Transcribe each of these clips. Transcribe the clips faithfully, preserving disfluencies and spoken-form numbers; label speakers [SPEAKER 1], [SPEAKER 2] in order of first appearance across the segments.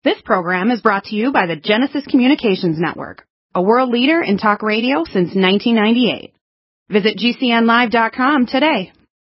[SPEAKER 1] This program is brought to you by the Genesis Communications Network, a world leader in talk radio since nineteen ninety-eight. Visit G C N live dot com today.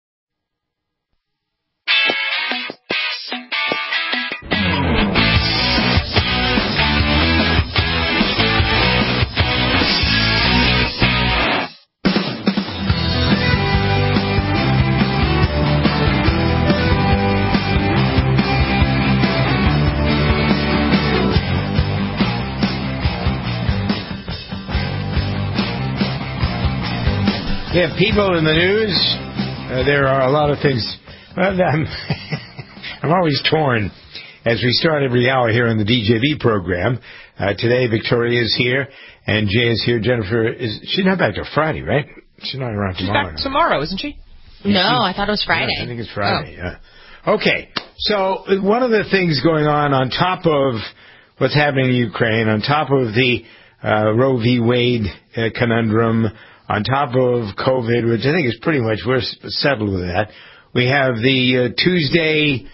[SPEAKER 2] Yeah, people in the news, uh, there are a lot of things. Well, I'm, I'm always torn as we start every hour here on the D J V program. Uh, today, Victoria is here, and Jay is here. Jennifer, is she's not back till Friday, right? She's not around
[SPEAKER 3] she's
[SPEAKER 2] tomorrow.
[SPEAKER 3] She's back tomorrow, isn't she?
[SPEAKER 4] No, she, I thought it was Friday.
[SPEAKER 2] Yeah, I think it's Friday, oh. yeah. Okay, so one of the things going on on top of what's happening in Ukraine, on top of the uh, Roe v. Wade uh, conundrum, on top of COVID, which I think is pretty much, we're settled with that. We have the uh, Tuesday,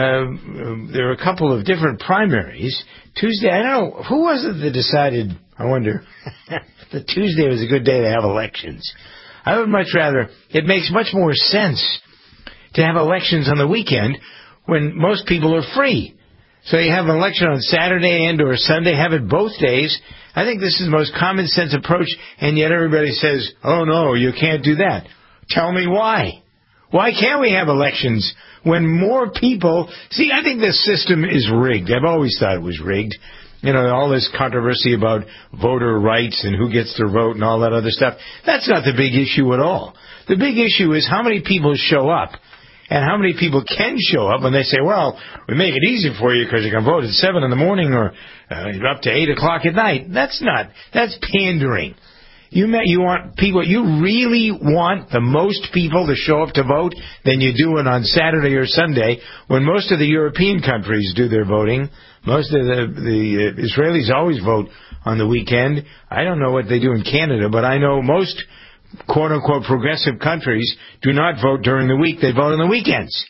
[SPEAKER 2] uh, there are a couple of different primaries. Tuesday, I don't know, who was it that decided, I wonder, that Tuesday was a good day to have elections? I would much rather, it makes much more sense to have elections on the weekend when most people are free. So you have an election on Saturday and or Sunday, have it both days. I think this is the most common sense approach, and yet everybody says, oh, no, you can't do that. Tell me why. Why can't we have elections when more people... See, I think this system is rigged. I've always thought it was rigged. You know, all this controversy about voter rights and who gets to vote and all that other stuff. That's not the big issue at all. The big issue is how many people show up. And how many people can show up when they say, well, we make it easy for you because you can vote at seven in the morning or uh, up to eight o'clock at night. That's not, that's pandering. You met, you want people, you really want the most people to show up to vote than you do it on Saturday or Sunday when most of the European countries do their voting. Most of the, the uh, Israelis always vote on the weekend. I don't know what they do in Canada, but I know most quote-unquote progressive countries do not vote during the week. They vote on the weekends.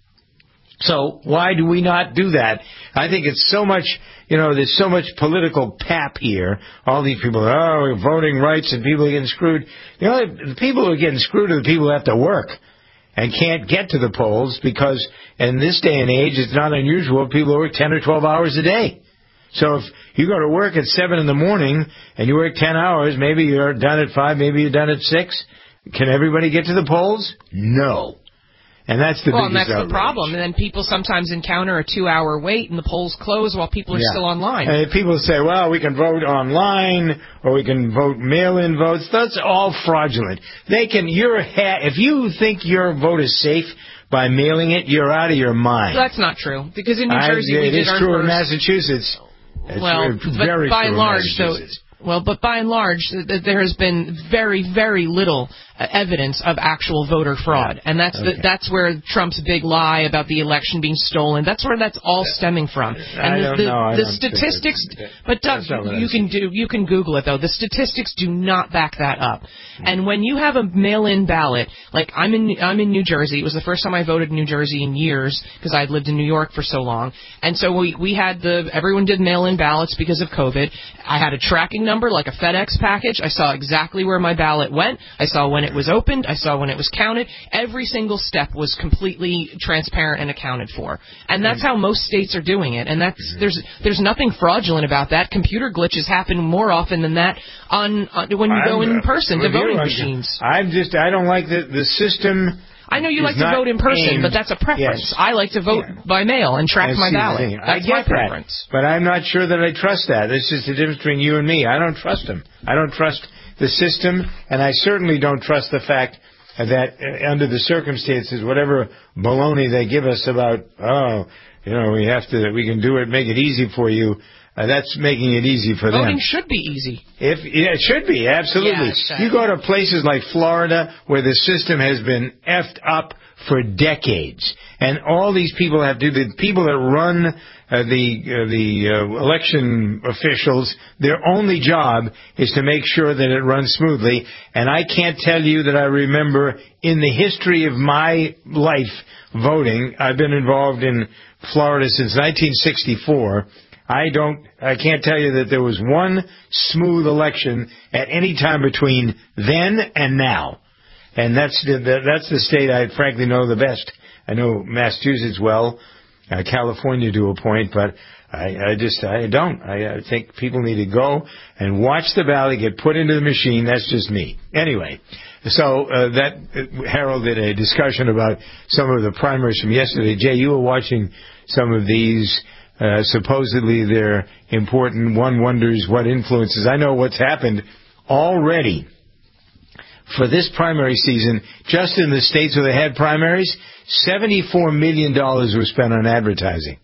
[SPEAKER 2] So why do we not do that? I think it's so much, you know, there's so much political pap here. All these people, oh, voting rights and people are getting screwed. You know, the people who are getting screwed are the people who have to work and can't get to the polls because in this day and age, it's not unusual. People work ten or twelve hours a day. So if you go to work at seven in the morning and you work ten hours, maybe you're done at five, maybe you're done at six. Can everybody get to the polls? No. And that's the
[SPEAKER 3] well,
[SPEAKER 2] biggest
[SPEAKER 3] and that's
[SPEAKER 2] outrage.
[SPEAKER 3] the problem. And then people sometimes encounter a two-hour wait and the polls close while people are yeah. still online.
[SPEAKER 2] And people say, well, we can vote online or we can vote mail-in votes. That's all fraudulent. They can, you're, ha- if you think your vote is safe by mailing it, you're out of your mind.
[SPEAKER 3] That's not true. Because in New Jersey,
[SPEAKER 2] I,
[SPEAKER 3] we did
[SPEAKER 2] our
[SPEAKER 3] It is
[SPEAKER 2] true
[SPEAKER 3] first...
[SPEAKER 2] in Massachusetts. It's
[SPEAKER 3] well,
[SPEAKER 2] very
[SPEAKER 3] but by
[SPEAKER 2] true
[SPEAKER 3] and large, so well, but by and large, there has been very, very little evidence of actual voter fraud, yeah. and that's okay. the, that's where Trump's big lie about the election being stolen. That's where that's all stemming from. And
[SPEAKER 2] I
[SPEAKER 3] the,
[SPEAKER 2] don't
[SPEAKER 3] the,
[SPEAKER 2] know.
[SPEAKER 3] the statistics, but Doug, you can do you can Google it though. The statistics do not back that up. Mm-hmm. And when you have a mail-in ballot, like I'm in I'm in New Jersey. It was the first time I voted in New Jersey in years because I'd lived in New York for so long, and so we we had the everyone did mail-in ballots because of COVID. I had a tracking number like a FedEx package. I saw exactly where my ballot went. I saw when it was opened. I saw when it was counted. Every single step was completely transparent and accounted for. And that's how most states are doing it. And that's there's there's nothing fraudulent about that. Computer glitches happen more often than that on, on when you I'm, go in person to voting machines.
[SPEAKER 2] I'm just I don't like the the system.
[SPEAKER 3] I know you like to vote in person,
[SPEAKER 2] aimed,
[SPEAKER 3] but that's a preference.
[SPEAKER 2] yes.
[SPEAKER 3] I like to vote yeah. by mail and track my ballot. That's
[SPEAKER 2] I get
[SPEAKER 3] my preference.
[SPEAKER 2] That, but I'm not sure that I trust that. This is the difference between you and me. I don't trust them. I don't trust the system, and I certainly don't trust the fact that uh, under the circumstances, whatever baloney they give us about, oh, you know, we have to, we can do it, make it easy for you. Uh, that's making it easy for
[SPEAKER 3] Voting
[SPEAKER 2] them.
[SPEAKER 3] Voting should be easy.
[SPEAKER 2] If yeah, it should be, absolutely.
[SPEAKER 4] Yeah,
[SPEAKER 2] you go to places like Florida where the system has been effed up for decades, and all these people have to, the people that run uh, the uh, the uh, election officials, their only job is to make sure that it runs smoothly. And I can't tell you that I remember in the history of my life voting, I've been involved in Florida since nineteen sixty-four. I don't, I can't tell you that there was one smooth election at any time between then and now. And that's the, that's the state I frankly know the best. I know Massachusetts well, uh, California to a point, but I, I just, I don't. I, I think people need to go and watch the ballot get put into the machine. That's just me. Anyway, so uh, that uh, heralded a discussion about some of the primaries from yesterday. Jay, you were watching some of these. Uh, supposedly they're important. One wonders what influences. I know what's happened already for this primary season. Just in the states where they had primaries, seventy-four million dollars was spent on advertising.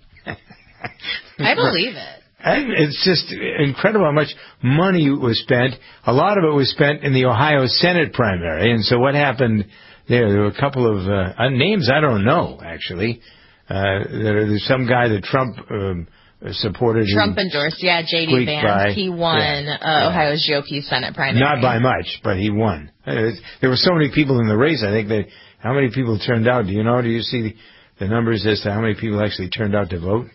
[SPEAKER 4] I believe it.
[SPEAKER 2] And it's just incredible how much money was spent. A lot of it was spent in the Ohio Senate primary. And so what happened there? There were a couple of uh, names I don't know, actually. Uh, there's some guy that Trump um, supported.
[SPEAKER 4] Trump endorsed, yeah, J D Vance.
[SPEAKER 2] By,
[SPEAKER 4] he won
[SPEAKER 2] yeah,
[SPEAKER 4] uh,
[SPEAKER 2] yeah.
[SPEAKER 4] Ohio's G O P Senate primary.
[SPEAKER 2] Not by much, but he won. Uh, there were so many people in the race. I think that how many people turned out? Do you know? Do you see the, the numbers as to how many people actually turned out to vote?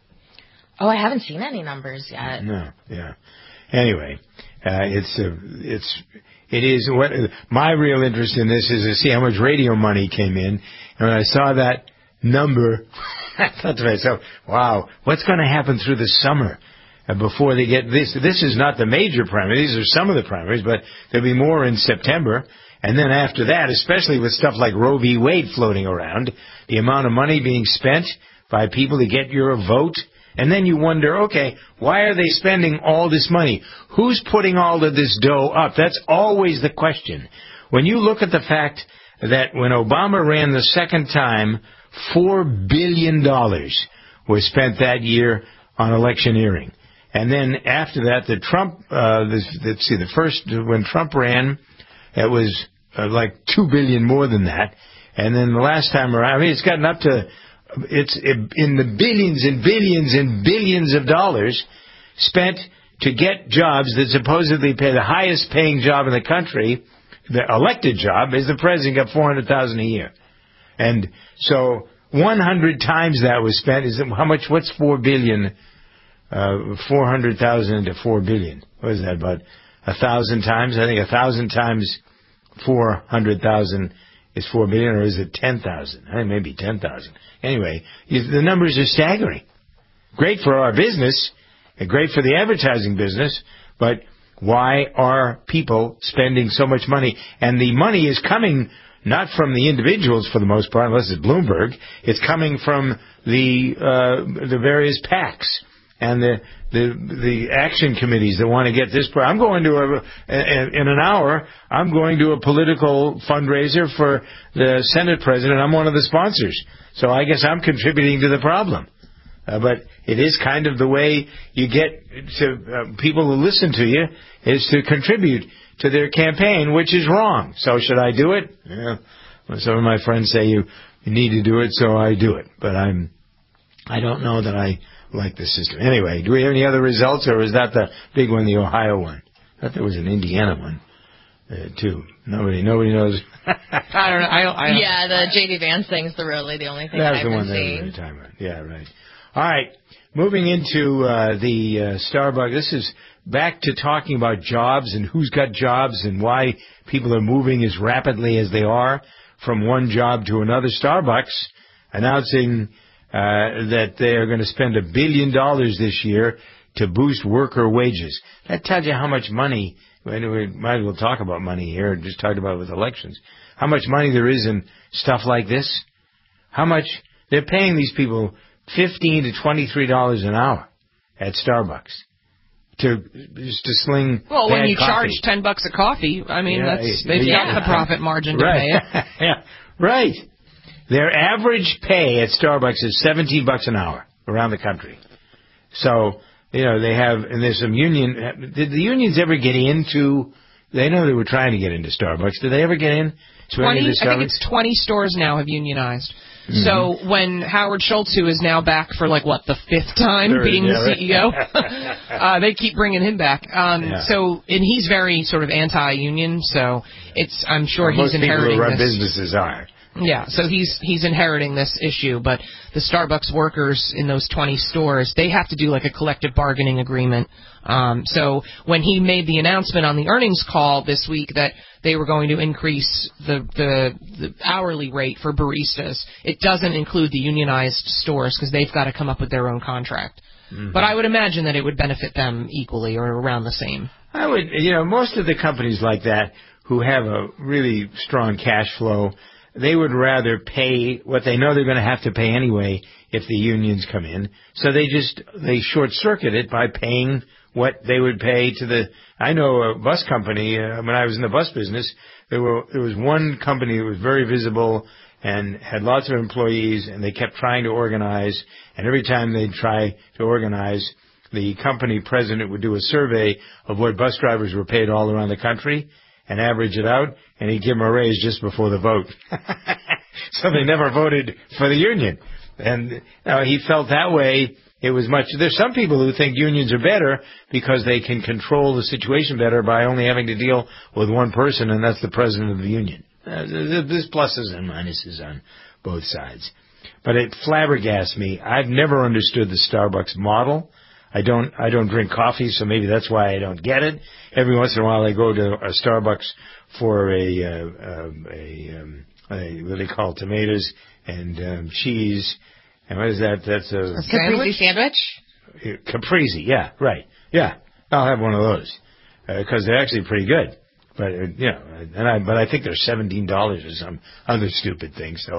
[SPEAKER 4] Oh, I haven't seen any numbers yet.
[SPEAKER 2] No, yeah. Anyway, uh, it's uh, it's it is what my real interest in this is to see how much radio money came in, and when I saw that number, I thought to myself, wow, what's going to happen through the summer uh, before they get this? This is not the major primary. These are some of the primaries, but there'll be more in September. And then after that, especially with stuff like Roe v. Wade floating around, the amount of money being spent by people to get your vote. And then you wonder, okay, why are they spending all this money? Who's putting all of this dough up? That's always the question. When you look at the fact that when Obama ran the second time, Four billion dollars was spent that year on electioneering. And then after that, the Trump, uh, this, let's see, the first, when Trump ran, it was uh, like two billion dollars more than that. And then the last time around, I mean, it's gotten up to, it's in the billions and billions and billions of dollars spent to get jobs that supposedly pay the highest paying job in the country. The elected job is the president got four hundred thousand dollars a year. And so one hundred times that was spent. Is it, how much? What's four billion? Uh, four hundred thousand into four billion. What is that? About a thousand times? I think a thousand times four hundred thousand is four billion, or is it ten thousand? I think maybe ten thousand. Anyway, the numbers are staggering. Great for our business, and great for the advertising business, but why are people spending so much money? And the money is coming not from the individuals for the most part, unless it's Bloomberg. It's coming from the uh, the various PACs and the the the action committees that want to get this. I'm going to a in an hour. I'm going to a political fundraiser for the Senate president. I'm one of the sponsors, so I guess I'm contributing to the problem. Uh, but it is kind of the way you get to uh, people who listen to you is to contribute to their campaign, which is wrong. So should I do it? Yeah. Well, some of my friends say you, you need to do it, so I do it. But I'm, I don't know that I like the system. Anyway, do we have any other results, or is that the big one, the Ohio one? I thought there was an Indiana one, uh, too. Nobody, nobody knows.
[SPEAKER 3] I don't know. I, I,
[SPEAKER 4] yeah, the J D Vance thing's the really the only thing
[SPEAKER 2] That's
[SPEAKER 4] I've
[SPEAKER 2] the
[SPEAKER 4] been
[SPEAKER 2] one
[SPEAKER 4] seeing.
[SPEAKER 2] that we were talking about. Yeah, right. All right, moving into uh, the uh, Starbucks. This is back to talking about jobs and who's got jobs and why people are moving as rapidly as they are from one job to another. Starbucks announcing uh, that they are going to spend a billion dollars this year to boost worker wages. That tells you how much money. We might as well talk about money here. Just talked about it with elections. How much money there is in stuff like this. How much they're paying these people. Fifteen to twenty-three dollars an hour at Starbucks to just to sling.
[SPEAKER 3] Well, when you
[SPEAKER 2] coffee.
[SPEAKER 3] charge ten bucks a coffee, I mean,
[SPEAKER 2] yeah,
[SPEAKER 3] that's they've
[SPEAKER 2] yeah.
[SPEAKER 3] got the profit margin to
[SPEAKER 2] right.
[SPEAKER 3] pay it.
[SPEAKER 2] yeah, right. Their average pay at Starbucks is seventeen bucks an hour around the country. So you know, they have, and there's some union, did the unions ever get into, they know they were trying to get into Starbucks. Did they ever get in?
[SPEAKER 3] twenty, I think it's twenty stores now have unionized. Mm-hmm. So when Howard Schultz, who is now back for like what the fifth time Third, being yeah, the C E O, uh, they keep bringing him back. Um, yeah. So and he's very sort of anti-union. So it's I'm sure
[SPEAKER 2] well,
[SPEAKER 3] he's inheriting
[SPEAKER 2] most people who run
[SPEAKER 3] this.
[SPEAKER 2] businesses are.
[SPEAKER 3] Yeah, so he's he's inheriting this issue, but the Starbucks workers in those twenty stores, they have to do like a collective bargaining agreement. Um, so when he made the announcement on the earnings call this week that they were going to increase the the, the hourly rate for baristas, it doesn't include the unionized stores because they've got to come up with their own contract. Mm-hmm. But I would imagine that it would benefit them equally or around the same.
[SPEAKER 2] I would, you know, most of the companies like that who have a really strong cash flow, they would rather pay what they know they're going to have to pay anyway if the unions come in. So they just, they short circuit it by paying what they would pay to the, I know a bus company, uh, when I was in the bus business, there were, there was one company that was very visible and had lots of employees and they kept trying to organize, and every time they'd try to organize, the company president would do a survey of what bus drivers were paid all around the country and average it out, and he'd give them a raise just before the vote. So they never voted for the union. And you know, he felt that way. It was much. There's some people who think unions are better because they can control the situation better by only having to deal with one person, and that's the president of the union. Uh, there's pluses and minuses on both sides. But it flabbergasts me. I've never understood the Starbucks model. I don't I don't drink coffee, so maybe that's why I don't get it. Every once in a while I go to a Starbucks for a, uh, um, a, um, a what do they call it, tomatoes and um, cheese. And what is that? That's a...
[SPEAKER 4] A Caprese sandwich?
[SPEAKER 2] Caprese, yeah, right. Yeah, I'll have one of those because uh, they're actually pretty good. But, uh, you know, and I, but I think they're seventeen dollars or some other stupid thing, so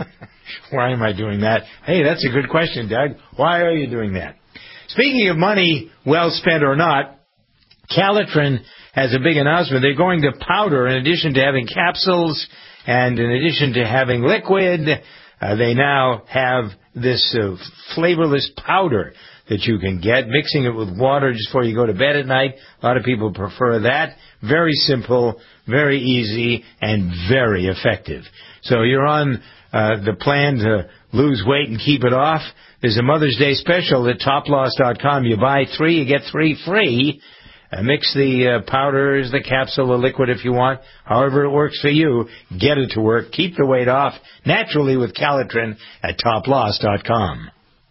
[SPEAKER 2] why am I doing that? Hey, that's a good question, Doug. Why are you doing that? Speaking of money well spent or not, Calitrin has a big announcement. They're going to powder in addition to having capsules and in addition to having liquid. Uh, they now have this uh, flavorless powder that you can get, mixing it with water just before you go to bed at night. A lot of people prefer that. Very simple, very easy, and very effective. So you're on uh, the plan to lose weight and keep it off. There's a Mother's Day special at top loss dot com. You buy three, you get three free. Uh, mix the uh, powders, the capsule, the liquid if you want. However it works for you, get it to work. Keep the weight off naturally with Calitrin at top loss dot com.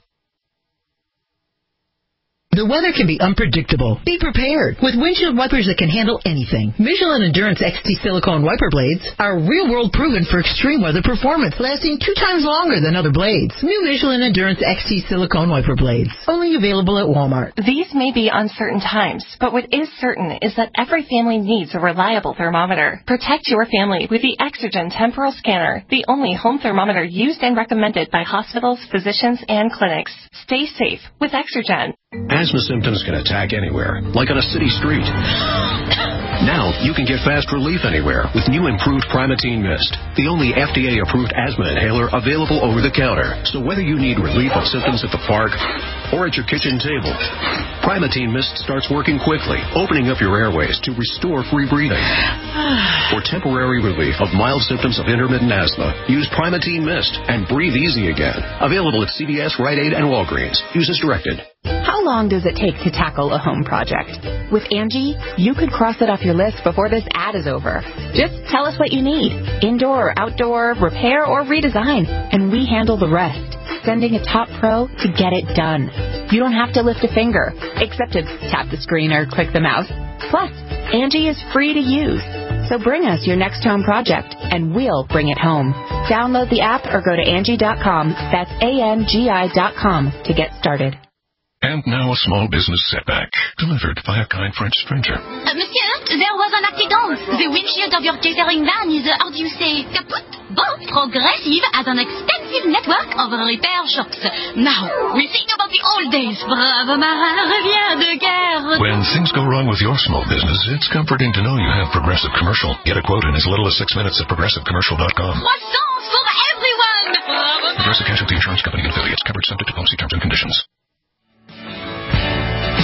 [SPEAKER 5] The weather can be unpredictable. Be prepared with windshield wipers that can handle anything. Michelin Endurance X T silicone wiper blades are real-world proven for extreme weather performance, lasting two times longer than other blades. New Michelin Endurance X T silicone wiper blades, only available at Walmart.
[SPEAKER 6] These may be uncertain times, but what is certain is that every family needs a reliable thermometer. Protect your family with the Exergen Temporal Scanner, the only home thermometer used and recommended by hospitals, physicians, and clinics. Stay safe with Exergen.
[SPEAKER 7] Asthma symptoms can attack anywhere, like on a city street. Now you can get fast relief anywhere with new improved Primatene Mist, the only F D A-approved asthma inhaler available over the counter. So whether you need relief of symptoms at the park or at your kitchen table, Primatene Mist starts working quickly, opening up your airways to restore free breathing. For temporary relief of mild symptoms of intermittent asthma, use Primatene Mist and breathe easy again. Available at C V S, Rite Aid, and Walgreens. Use as directed.
[SPEAKER 1] How long does it take to tackle a home project? With Angie, you could cross it off your list before this ad is over. Just tell us what you need, indoor or outdoor, repair or redesign, and we handle the rest, sending a top pro to get it done. You don't have to lift a finger, except to tap the screen or click the mouse. Plus, Angie is free to use. So bring us your next home project, and we'll bring it home. Download the app or go to Angie dot com. That's A N G I dot com to get started.
[SPEAKER 8] And now a small business setback, delivered by a kind French stranger.
[SPEAKER 9] Uh, monsieur, there was an accident. The windshield of your catering van is, uh, how do you say, kaput? But Progressive has an extensive network of repair shops. Now, we think about the old days. Brave marin revient de guerre.
[SPEAKER 8] When things go wrong with your small business, it's comforting to know you have Progressive Commercial. Get a quote in as little as six minutes at progressive commercial dot com.
[SPEAKER 9] Croissants for everyone.
[SPEAKER 8] Progressive Casualty Insurance Company and affiliates. Coverage subject to policy terms and conditions.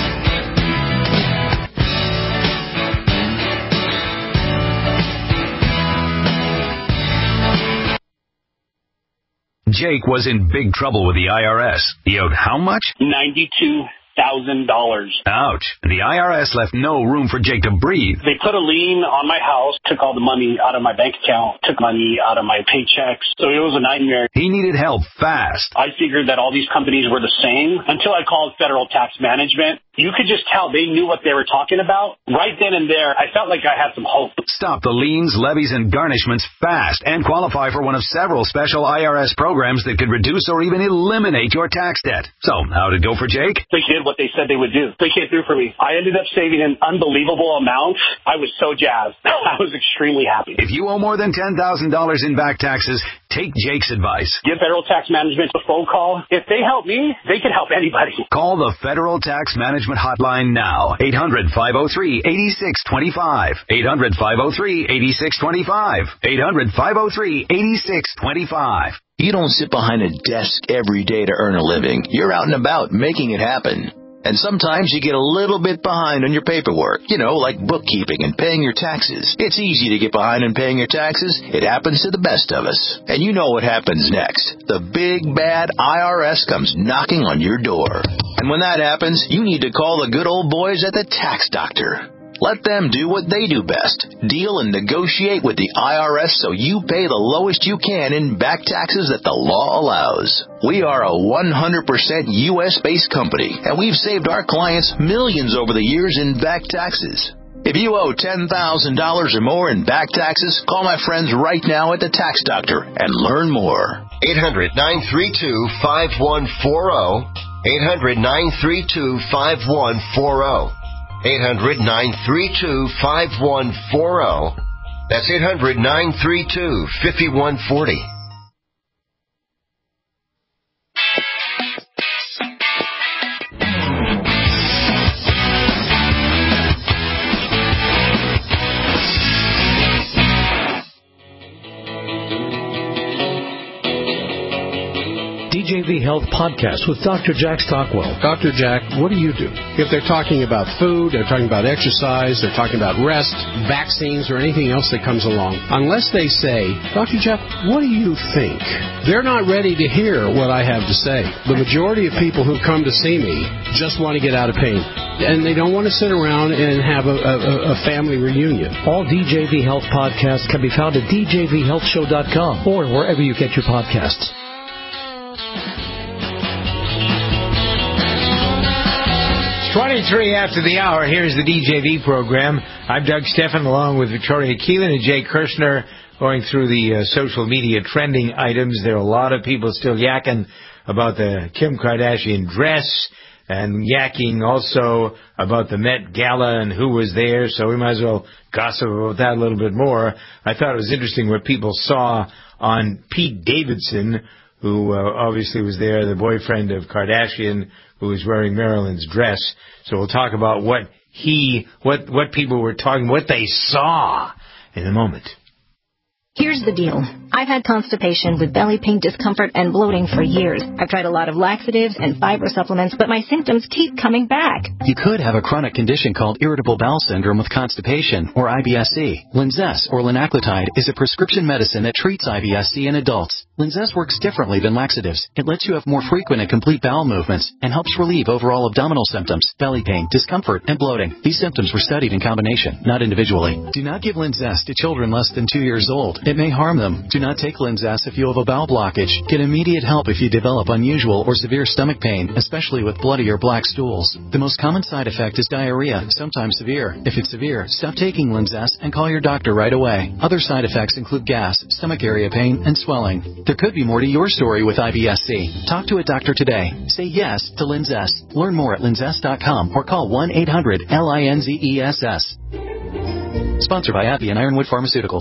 [SPEAKER 10] Jake was in big trouble with the I R S. He owed how much?
[SPEAKER 11] ninety-two thousand dollars.
[SPEAKER 10] Ouch. The I R S left no room for Jake to breathe.
[SPEAKER 11] They put a lien on my house, took all the money out of my bank account, took money out of my paychecks. So it was a nightmare.
[SPEAKER 10] He needed help fast.
[SPEAKER 11] I figured that all these companies were the same until I called Federal Tax Management. You could just tell they knew what they were talking about. Right then and there, I felt like I had some hope.
[SPEAKER 10] Stop the liens, levies, and garnishments fast and qualify for one of several special I R S programs that could reduce or even eliminate your tax debt. So, how'd it go for Jake?
[SPEAKER 11] They did what they said they would do. They came through for me. I ended up saving an unbelievable amount. I was so jazzed. I was extremely happy.
[SPEAKER 10] If you owe more than ten thousand dollars in back taxes, take Jake's advice.
[SPEAKER 11] Give Federal Tax Management a phone call. If they help me, they can help anybody.
[SPEAKER 10] Call the Federal Tax Management Hotline now. eight hundred, five oh three, eight six two five. eight hundred, five oh three, eight six two five. eight hundred, five oh three, eight six two five.
[SPEAKER 12] You don't sit behind a desk every day to earn a living. You're out and about making it happen. And sometimes you get a little bit behind on your paperwork, you know, like bookkeeping and paying your taxes. It's easy to get behind in paying your taxes. It happens to the best of us. And you know what happens next. The big, bad I R S comes knocking on your door. And when that happens, you need to call the good old boys at the Tax Doctor. Let them do what they do best. Deal and negotiate with the I R S so you pay the lowest you can in back taxes that the law allows. We are a one hundred percent U S-based company, and we've saved our clients millions over the years in back taxes. If you owe ten thousand dollars or more in back taxes, call my friends right now at the Tax Doctor and learn more.
[SPEAKER 13] eight hundred, nine three two, five one four zero. eight hundred, nine three two, five one four zero. eight hundred, nine three two, five one four zero. That's eight hundred, nine three two, five one four zero.
[SPEAKER 14] D J V Health Podcast with Doctor Jack Stockwell.
[SPEAKER 15] Doctor Jack, what do you do? If they're talking about food, they're talking about exercise, they're talking about rest, vaccines, or anything else that comes along, unless they say, Doctor Jack, what do you think? They're not ready to hear what I have to say. The majority of people who come to see me just want to get out of pain, and they don't want to sit around and have a, a, a family reunion.
[SPEAKER 14] All D J V Health podcasts can be found at d j v health show dot com or wherever you get your podcasts.
[SPEAKER 2] twenty-three after the hour, here's the D J V program. I'm Doug Steffen, along with Victoria Keelan and Jay Kirshner, going through the uh, social media trending items. There are a lot of people still yakking about the Kim Kardashian dress and yakking also about the Met Gala and who was there, so we might as well gossip about that a little bit more. I thought it was interesting what people saw on Pete Davidson, who uh, obviously was there, the boyfriend of Kardashian, who was wearing Marilyn's dress. So we'll talk about what he, what, what people were talking, what they saw in a moment.
[SPEAKER 16] Here's the deal. I've had constipation with belly pain, discomfort, and bloating for years. I've tried a lot of laxatives and fiber supplements, but my symptoms keep coming back.
[SPEAKER 17] You could have a chronic condition called irritable bowel syndrome with constipation, or I B S C. Linzess, or linaclotide, is a prescription medicine that treats I B S C in adults. Linzess works differently than laxatives. It lets you have more frequent and complete bowel movements and helps relieve overall abdominal symptoms, belly pain, discomfort, and bloating. These symptoms were studied in combination, not individually. Do not give Linzess to children less than two years old. It may harm them. Do not take Linzess if you have a bowel blockage. Get immediate help if you develop unusual or severe stomach pain, especially with bloody or black stools. The most common side effect is diarrhea, sometimes severe. If it's severe, stop taking Linzess and call your doctor right away. Other side effects include gas, stomach area pain, and swelling. There could be more to your story with I B S C. Talk to a doctor today. Say yes to Linzess. Learn more at linzess dot com or call one eight hundred L I N Z E S S. Sponsored by AbbVie and Ironwood Pharmaceuticals.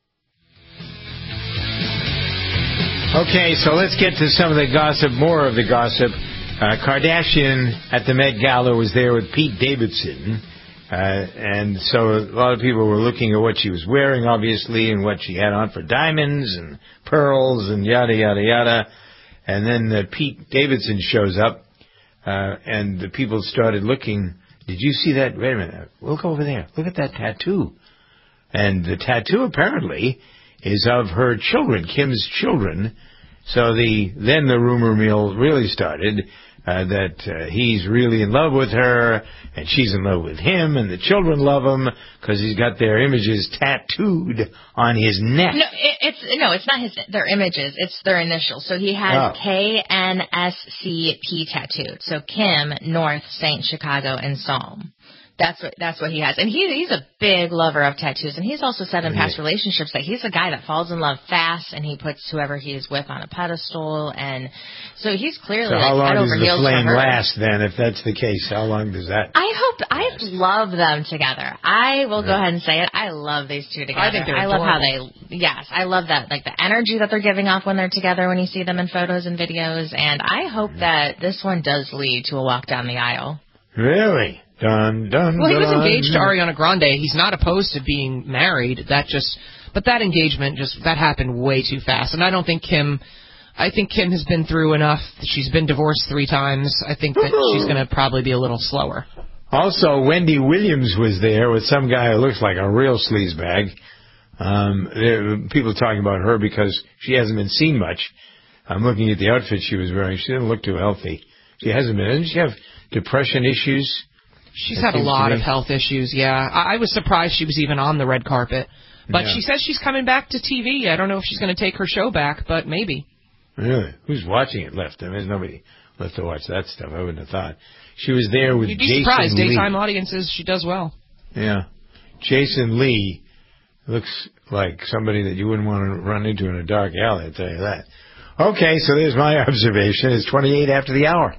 [SPEAKER 2] Okay, so let's get to some of the gossip, more of the gossip. Uh, Kardashian at the Met Gala was there with Pete Davidson. Uh, and so a lot of people were looking at what she was wearing, obviously, and what she had on for diamonds and pearls and yada, yada, yada. And then uh, Pete Davidson shows up, uh, and the people started looking. Did you see that? Wait a minute. Look over there. Look at that tattoo. And the tattoo, apparently, is of her children, Kim's children. So the then the rumor mill really started. Uh, that uh, he's really in love with her, and she's in love with him, and the children love him because he's got their images tattooed on his neck.
[SPEAKER 4] No, it, it's no, it's not his their images. It's their initials. So he has
[SPEAKER 2] Oh.
[SPEAKER 4] K N S C P tattooed. So Kim, North, Saint, Chicago, and Psalm. That's what that's what he has, and he he's a big lover of tattoos, and he's also said in past relationships that he's a guy that falls in love fast, and he puts whoever he's with on a pedestal, and so he's clearly
[SPEAKER 2] So
[SPEAKER 4] like
[SPEAKER 2] how long
[SPEAKER 4] head
[SPEAKER 2] does
[SPEAKER 4] over
[SPEAKER 2] the
[SPEAKER 4] heels
[SPEAKER 2] flame
[SPEAKER 4] for her.
[SPEAKER 2] last then? If that's the case, how long does that?
[SPEAKER 4] I hope I love them together. I will go ahead and say it. I love these two together.
[SPEAKER 3] I think they're
[SPEAKER 4] I love how
[SPEAKER 3] adorable.
[SPEAKER 4] they. Yes, I love that like the energy that they're giving off when they're together. When you see them in photos and videos, and I hope that this one does lead to a walk down the aisle.
[SPEAKER 2] Really? Dun, dun,
[SPEAKER 3] Well, he was
[SPEAKER 2] dun.
[SPEAKER 3] engaged to Ariana Grande. He's not opposed to being married. That just, but that engagement just that happened way too fast. And I don't think Kim. I think Kim has been through enough. She's been divorced three times. I think that she's going to probably be a little slower.
[SPEAKER 2] Also, Wendy Williams was there with some guy who looks like a real sleazebag. Um, there, people talking about her because she hasn't been seen much. I'm looking at the outfit she was wearing. She didn't look too healthy. She hasn't been. Doesn't she have depression issues?
[SPEAKER 3] She's had a lot of health issues, yeah. I, I was surprised she was even on the red carpet. But
[SPEAKER 2] Yeah.
[SPEAKER 3] she says she's coming back to T V. I don't know if she's going to take her show back, but maybe.
[SPEAKER 2] Really? Who's watching it left? I mean, there's nobody left to watch that stuff. I wouldn't have thought. She was there with
[SPEAKER 3] You'd be
[SPEAKER 2] Jason
[SPEAKER 3] surprised.
[SPEAKER 2] Lee.
[SPEAKER 3] Daytime audiences, she does well.
[SPEAKER 2] Yeah. Jason Lee looks like somebody that you wouldn't want to run into in a dark alley, I'll tell you that. Okay, so there's my observation. It's twenty-eight after the hour.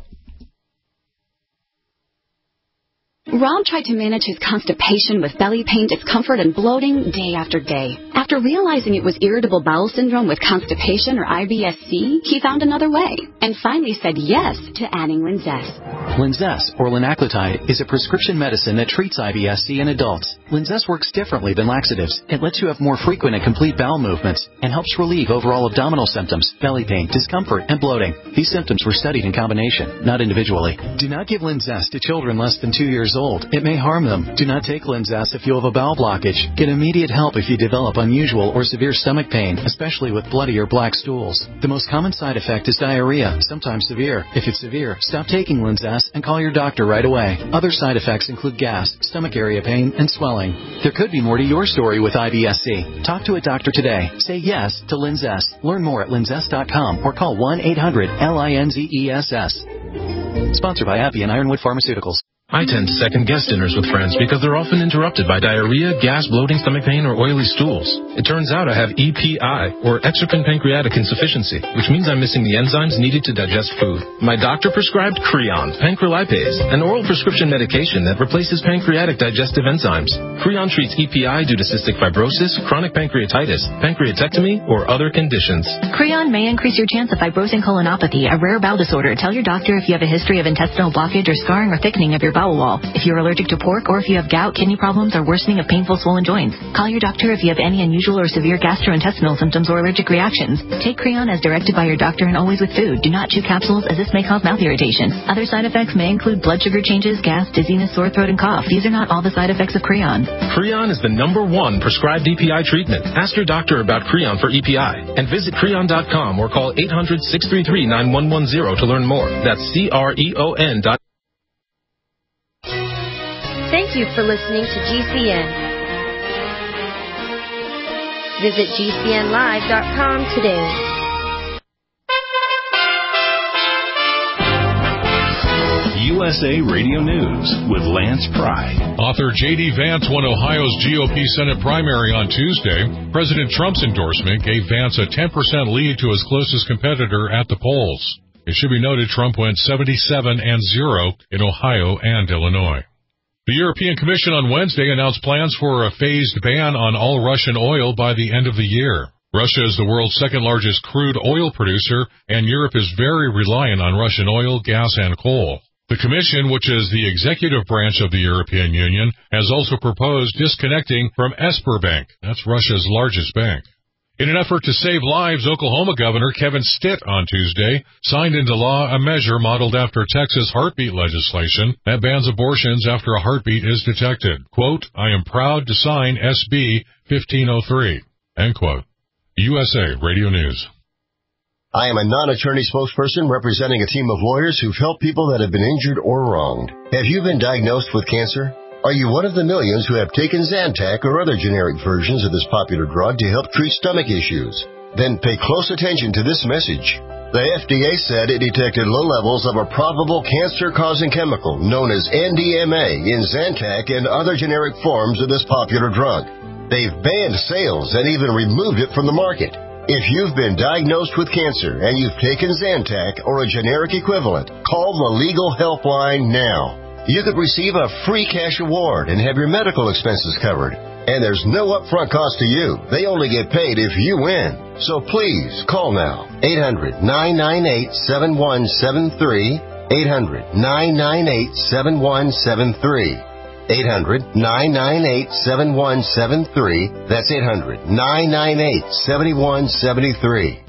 [SPEAKER 18] Rob tried to manage his constipation with belly pain, discomfort, and bloating day after day. After realizing it was irritable bowel syndrome with constipation or I B S C, he found another way and finally said yes to adding Linzess.
[SPEAKER 17] Linzess, or linaclotide, is a prescription medicine that treats I B S C in adults. Linzess works differently than laxatives. It lets you have more frequent and complete bowel movements and helps relieve overall abdominal symptoms, belly pain, discomfort, and bloating. These symptoms were studied in combination, not individually. Do not give Linzess to children less than two years old. It may harm them. Do not take Linzess if you have a bowel blockage. Get immediate help if you develop unusual or severe stomach pain, especially with bloody or black stools. The most common side effect is diarrhea, sometimes severe. If it's severe, stop taking Linzess and call your doctor right away. Other side effects include gas, stomach area pain, and swelling. There could be more to your story with I B S C. Talk to a doctor today. Say yes to Linzess. Learn more at linzess dot com or call one eight hundred L I N Z E S S. Sponsored by Appy and Ironwood Pharmaceuticals.
[SPEAKER 19] I tend to second-guess dinners with friends because they're often interrupted by diarrhea, gas, bloating, stomach pain, or oily stools. It turns out I have E P I, or exocrine pancreatic insufficiency, which means I'm missing the enzymes needed to digest food. My doctor prescribed Creon, pancrelipase, an oral prescription medication that replaces pancreatic digestive enzymes. Creon treats E P I due to cystic fibrosis, chronic pancreatitis, pancreatectomy, or other conditions.
[SPEAKER 16] Creon may increase your chance of fibrosing colonopathy, a rare bowel disorder. Tell your doctor if you have a history of intestinal blockage or scarring or thickening of your bowel wall. If you're allergic to pork or if you have gout, kidney problems, or worsening of painful swollen joints. Call your doctor if you have any unusual or severe gastrointestinal symptoms or allergic reactions. Take Creon as directed by your doctor and always with food. Do not chew capsules as this may cause mouth irritation. Other side effects may include blood sugar changes, gas, dizziness, sore throat, and cough. These are not all the side effects of Creon.
[SPEAKER 19] Creon is the number one prescribed E P I treatment. Ask your doctor about Creon for E P I and visit creon dot com or call eight hundred, six three three, nine one one zero to learn more. That's C R E O N dot com.
[SPEAKER 20] Thank you for listening to G C N. Visit G C N live dot com today.
[SPEAKER 21] U S A Radio News with Lance Pry.
[SPEAKER 22] Author J D Vance won Ohio's G O P Senate primary on Tuesday. President Trump's endorsement gave Vance a ten percent lead to his closest competitor at the polls. It should be noted Trump went seventy-seven and zero in Ohio and Illinois. The European Commission on Wednesday announced plans for a phased ban on all Russian oil by the end of the year. Russia is the world's second-largest crude oil producer, and Europe is very reliant on Russian oil, gas, and coal. The Commission, which is the executive branch of the European Union, has also proposed disconnecting from Sberbank. That's Russia's largest bank. In an effort to save lives, Oklahoma Governor Kevin Stitt on Tuesday signed into law a measure modeled after Texas heartbeat legislation that bans abortions after a heartbeat is detected. Quote, I am proud to sign S B fifteen oh three. End quote. U S A Radio News.
[SPEAKER 13] I am a non-attorney spokesperson representing a team of lawyers who've helped people that have been injured or wronged. Have you been diagnosed with cancer? Are you one of the millions who have taken Zantac or other generic versions of this popular drug to help treat stomach issues? Then pay close attention to this message. The F D A said it detected low levels of a probable cancer-causing chemical known as N D M A in Zantac and other generic forms of this popular drug. They've banned sales and even removed it from the market. If you've been diagnosed with cancer and you've taken Zantac or a generic equivalent, call the legal helpline now. You could receive a free cash award and have your medical expenses covered. And there's no upfront cost to you. They only get paid if you win. So please, call now. eight hundred, nine nine eight, seven one seven three. eight hundred, nine nine eight, seven one seven three. eight hundred, nine nine eight, seven one seven three. That's eight hundred, nine nine eight, seven one seven three.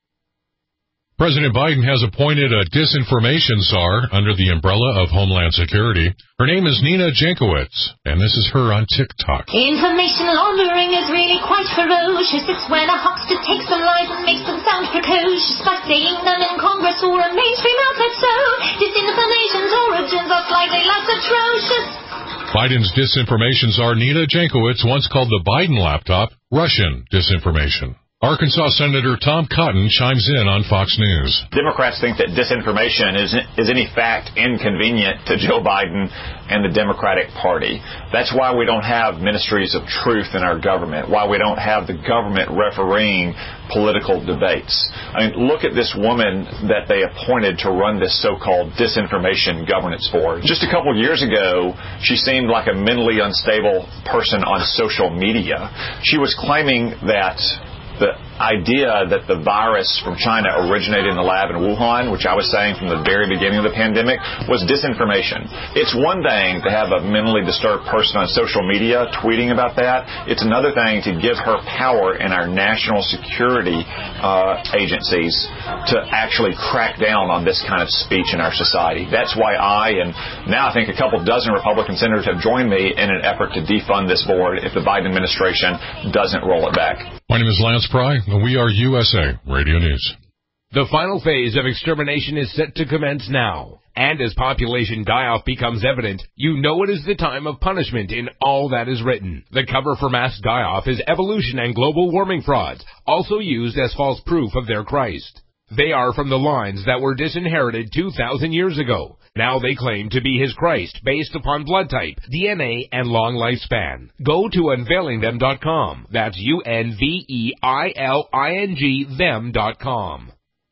[SPEAKER 22] President Biden has appointed a disinformation czar under the umbrella of Homeland Security. Her name is Nina Jankowicz, and this is her on TikTok.
[SPEAKER 5] Information laundering is really quite ferocious. It's when a huckster takes some lies and makes them sound precocious by saying them in Congress or a mainstream outlet. So disinformation's origins are slightly less atrocious.
[SPEAKER 22] Biden's disinformation czar Nina Jankowicz once called the Biden laptop Russian disinformation. Arkansas Senator Tom Cotton chimes in on Fox News.
[SPEAKER 6] Democrats think that disinformation is, is in fact inconvenient to Joe Biden and the Democratic Party. That's why we don't have ministries of truth in our government, why we don't have the government refereeing political debates. I mean, look at this woman that they appointed to run this so-called disinformation governance board. Just a couple of years ago, she seemed like a mentally unstable person on social media. She was claiming that the idea that the virus from China originated in the lab in Wuhan, which I was saying from the very beginning of the pandemic, was disinformation. It's one thing to have a mentally disturbed person on social media tweeting about that. It's another thing to give her power in our national security uh, agencies to actually crack down on this kind of speech in our society. That's why I, and now I think a couple dozen Republican senators have joined me in an effort to defund this board if the Biden administration doesn't roll it back.
[SPEAKER 22] My name is Lance Pry, and we are U S A Radio News.
[SPEAKER 23] The final phase of extermination is set to commence now. And as population die-off becomes evident, you know it is the time of punishment in all that is written. The cover for mass die-off is evolution and global warming frauds, also used as false proof of their Christ. They are from the lines that were disinherited two thousand years ago. Now they claim to be his Christ based upon blood type, D N A, and long lifespan. Go to unveiling them dot com. That's U N V E I L I N G them dot com.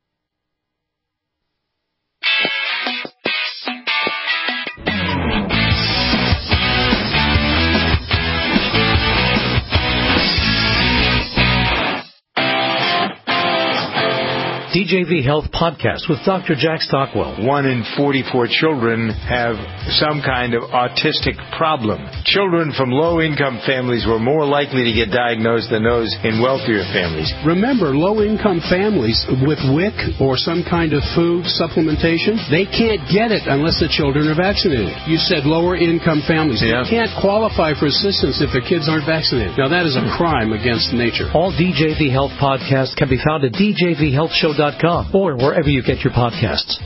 [SPEAKER 14] D J V Health Podcast with Doctor Jack Stockwell.
[SPEAKER 2] One in forty-four children have some kind of autistic problem. Children from low-income families were more likely to get diagnosed than those in wealthier families.
[SPEAKER 15] Remember, low-income families with W I C or some kind of food supplementation, they can't get it unless the children are vaccinated. You said lower-income families. Yeah. They can't qualify for assistance if their kids aren't vaccinated. Now, that is a crime against nature.
[SPEAKER 14] All D J V Health podcasts can be found at D J V health show dot com or wherever you get your podcasts.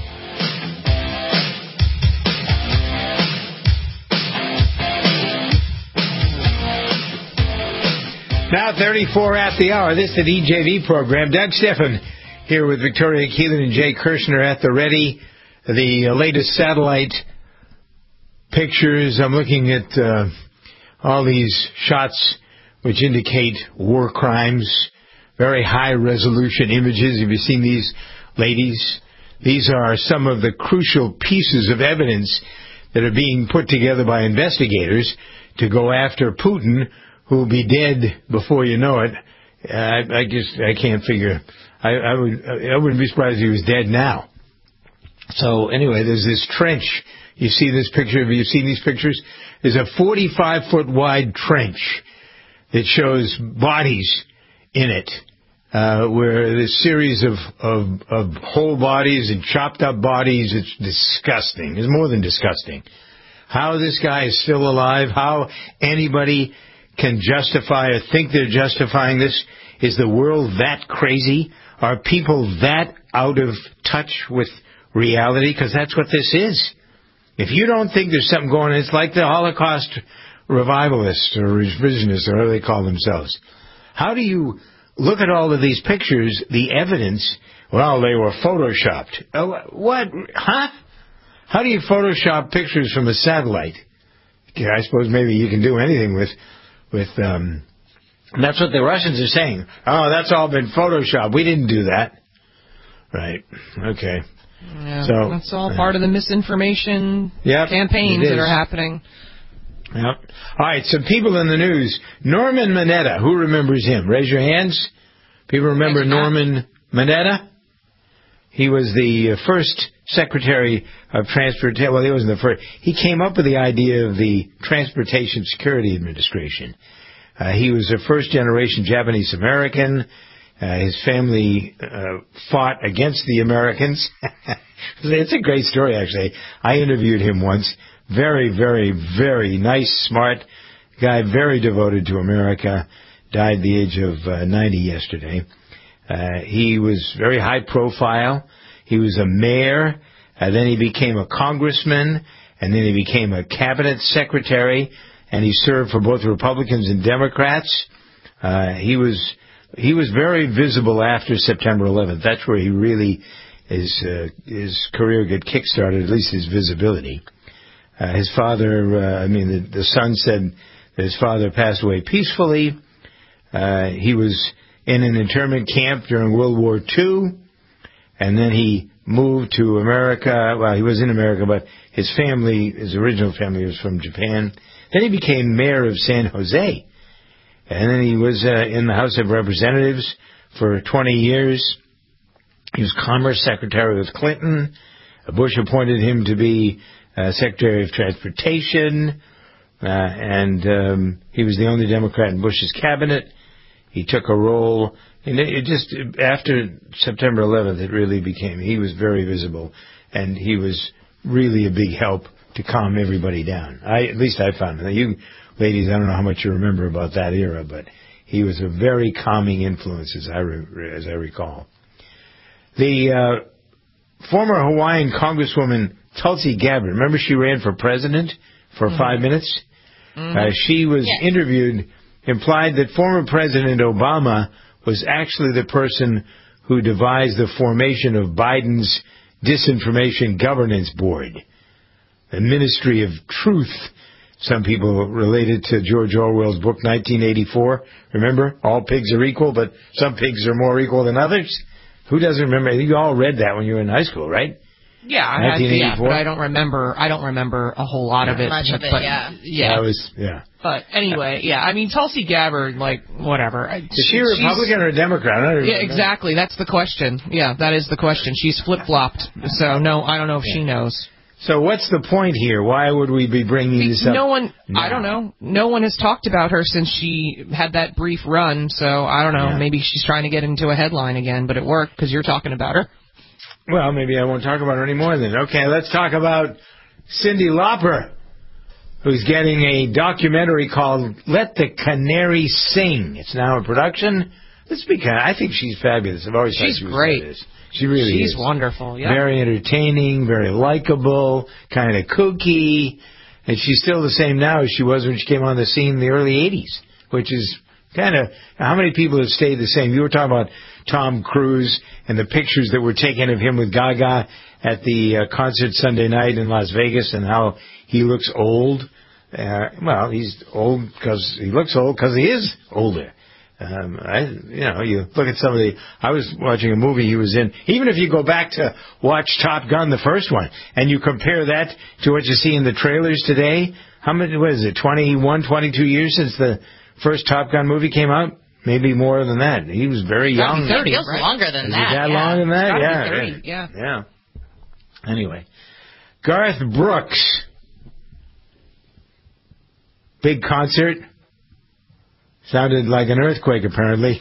[SPEAKER 2] Now thirty-four at the hour. This is the D J V program. Doug Steffen here with Victoria Keelan and Jay Kirshner at the ready. The latest satellite pictures. I'm looking at uh, all these shots which indicate war crimes. Very high-resolution images. Have you seen these, ladies? These are some of the crucial pieces of evidence that are being put together by investigators to go after Putin, who will be dead before you know it. I, I just I can't figure. I, I would I wouldn't be surprised if he was dead now. So anyway, there's this trench. You see this picture? Have you seen these pictures? There's a forty-five foot wide trench that shows bodies in it. Uh, where this series of, of, of whole bodies and chopped up bodies, it's disgusting. It's more than disgusting. How this guy is still alive, how anybody can justify or think they're justifying this. Is the world that crazy? Are people that out of touch with reality? Because that's what this is. If you don't think there's something going on, it's like the Holocaust revivalists or revisionists, or whatever they call themselves. How do you look at all of these pictures, the evidence? Well, they were photoshopped. Oh, what? Huh? How do you Photoshop pictures from a satellite? Yeah, I suppose maybe you can do anything with, with. Um, that's what the Russians are saying. Oh, that's all been Photoshopped. We didn't do that. Right. Okay.
[SPEAKER 3] Yeah,
[SPEAKER 2] so
[SPEAKER 3] that's all part of the misinformation
[SPEAKER 2] yep,
[SPEAKER 3] campaigns that are happening.
[SPEAKER 2] Yep. All right, some people in the news. Norman Mineta. Who remembers him? Raise your hands. People remember Norman Mineta? He was the first Secretary of Transportation. Well, he wasn't the first. He came up with the idea of the Transportation Security Administration. Uh, he was a first-generation Japanese-American. Uh, his family uh, fought against the Americans. It's a great story, actually. I interviewed him once. Very, very, very nice, smart guy, very devoted to America. Died at the age of uh, ninety yesterday. Uh, he was very high profile. He was a mayor, and then he became a congressman, and then he became a cabinet secretary, and he served for both Republicans and Democrats. Uh, he was he was very visible after September eleventh. That's where he really his uh, his career got kickstarted, at least his visibility. Uh, his father, uh, I mean, the, the son said that his father passed away peacefully. Uh, he was in an internment camp during World War Two, and then he moved to America. Well, he was in America, but his family, his original family, was from Japan. Then he became mayor of San Jose, and then he was uh, in the House of Representatives for twenty years. He was Commerce Secretary with Clinton. Bush appointed him to be uh, Secretary of Transportation, uh, and um, he was the only Democrat in Bush's cabinet. He took a role, and it just, after September eleventh, it really became, he was very visible, and he was really a big help to calm everybody down. I, at least I found it. You ladies, I don't know how much you remember about that era, but he was a very calming influence, as I, re, as I recall. The uh, former Hawaiian Congresswoman Tulsi Gabbard, remember she ran for president for mm-hmm. five minutes? Mm-hmm. Uh, she was yes. interviewed, implied that former President Obama was actually the person who devised the formation of Biden's Disinformation Governance Board, the Ministry of Truth. Some people related to George Orwell's book nineteen eighty-four. Remember, all pigs are equal, but some pigs are more equal than others. Who doesn't remember? You all read that when you were in high school, right?
[SPEAKER 3] Yeah, I had, yeah, but I don't remember. I don't remember a whole lot
[SPEAKER 4] yeah,
[SPEAKER 3] of it.
[SPEAKER 4] Much of it,
[SPEAKER 3] but,
[SPEAKER 4] yeah.
[SPEAKER 3] Yeah,
[SPEAKER 2] that was, yeah.
[SPEAKER 3] But anyway, yeah. I mean, Tulsi Gabbard, like whatever.
[SPEAKER 2] Is she a Republican or a Democrat? I don't
[SPEAKER 3] yeah, exactly. That's the question. Yeah, that is the question. She's flip flopped. So no, I don't know if yeah. she knows.
[SPEAKER 2] So what's the point here? Why would we be bringing this up?
[SPEAKER 3] No one,
[SPEAKER 2] now?
[SPEAKER 3] I don't know. No one has talked about her since she had that brief run. So I don't know. Yeah. Maybe she's trying to get into a headline again, but it worked because you're talking about her.
[SPEAKER 2] Well, maybe I won't talk about her anymore then. Okay, let's talk about Cyndi Lauper, who's getting a documentary called Let the Canary Sing. It's now in production. Let's be kind. I think she's fabulous. I've always
[SPEAKER 3] she's
[SPEAKER 2] thought she was
[SPEAKER 3] great.
[SPEAKER 2] fabulous. She really
[SPEAKER 3] she's
[SPEAKER 2] is.
[SPEAKER 3] She's wonderful, yeah.
[SPEAKER 2] Very entertaining, very likable, kind of kooky. And she's still the same now as she was when she came on the scene in the early eighties, which is kind of, how many people have stayed the same? You were talking about Tom Cruise and the pictures that were taken of him with Gaga at the uh, concert Sunday night in Las Vegas and how he looks old. Uh, well, he's old because he looks old because he is older. Um, I, you know, you look at some of the, I was watching a movie he was in, even if you go back to watch Top Gun, the first one, and you compare that to what you see in the trailers today, how many, what is it, twenty-one, twenty-two years since the first Top Gun movie came out? Maybe more than that. He was very young.
[SPEAKER 4] thirty, it feels right? longer than
[SPEAKER 2] is
[SPEAKER 4] that.
[SPEAKER 2] Is that
[SPEAKER 4] yeah.
[SPEAKER 2] longer than that? Yeah,
[SPEAKER 3] thirty, yeah.
[SPEAKER 2] Yeah. Anyway. Garth Brooks. Big concert. Sounded like an earthquake, apparently.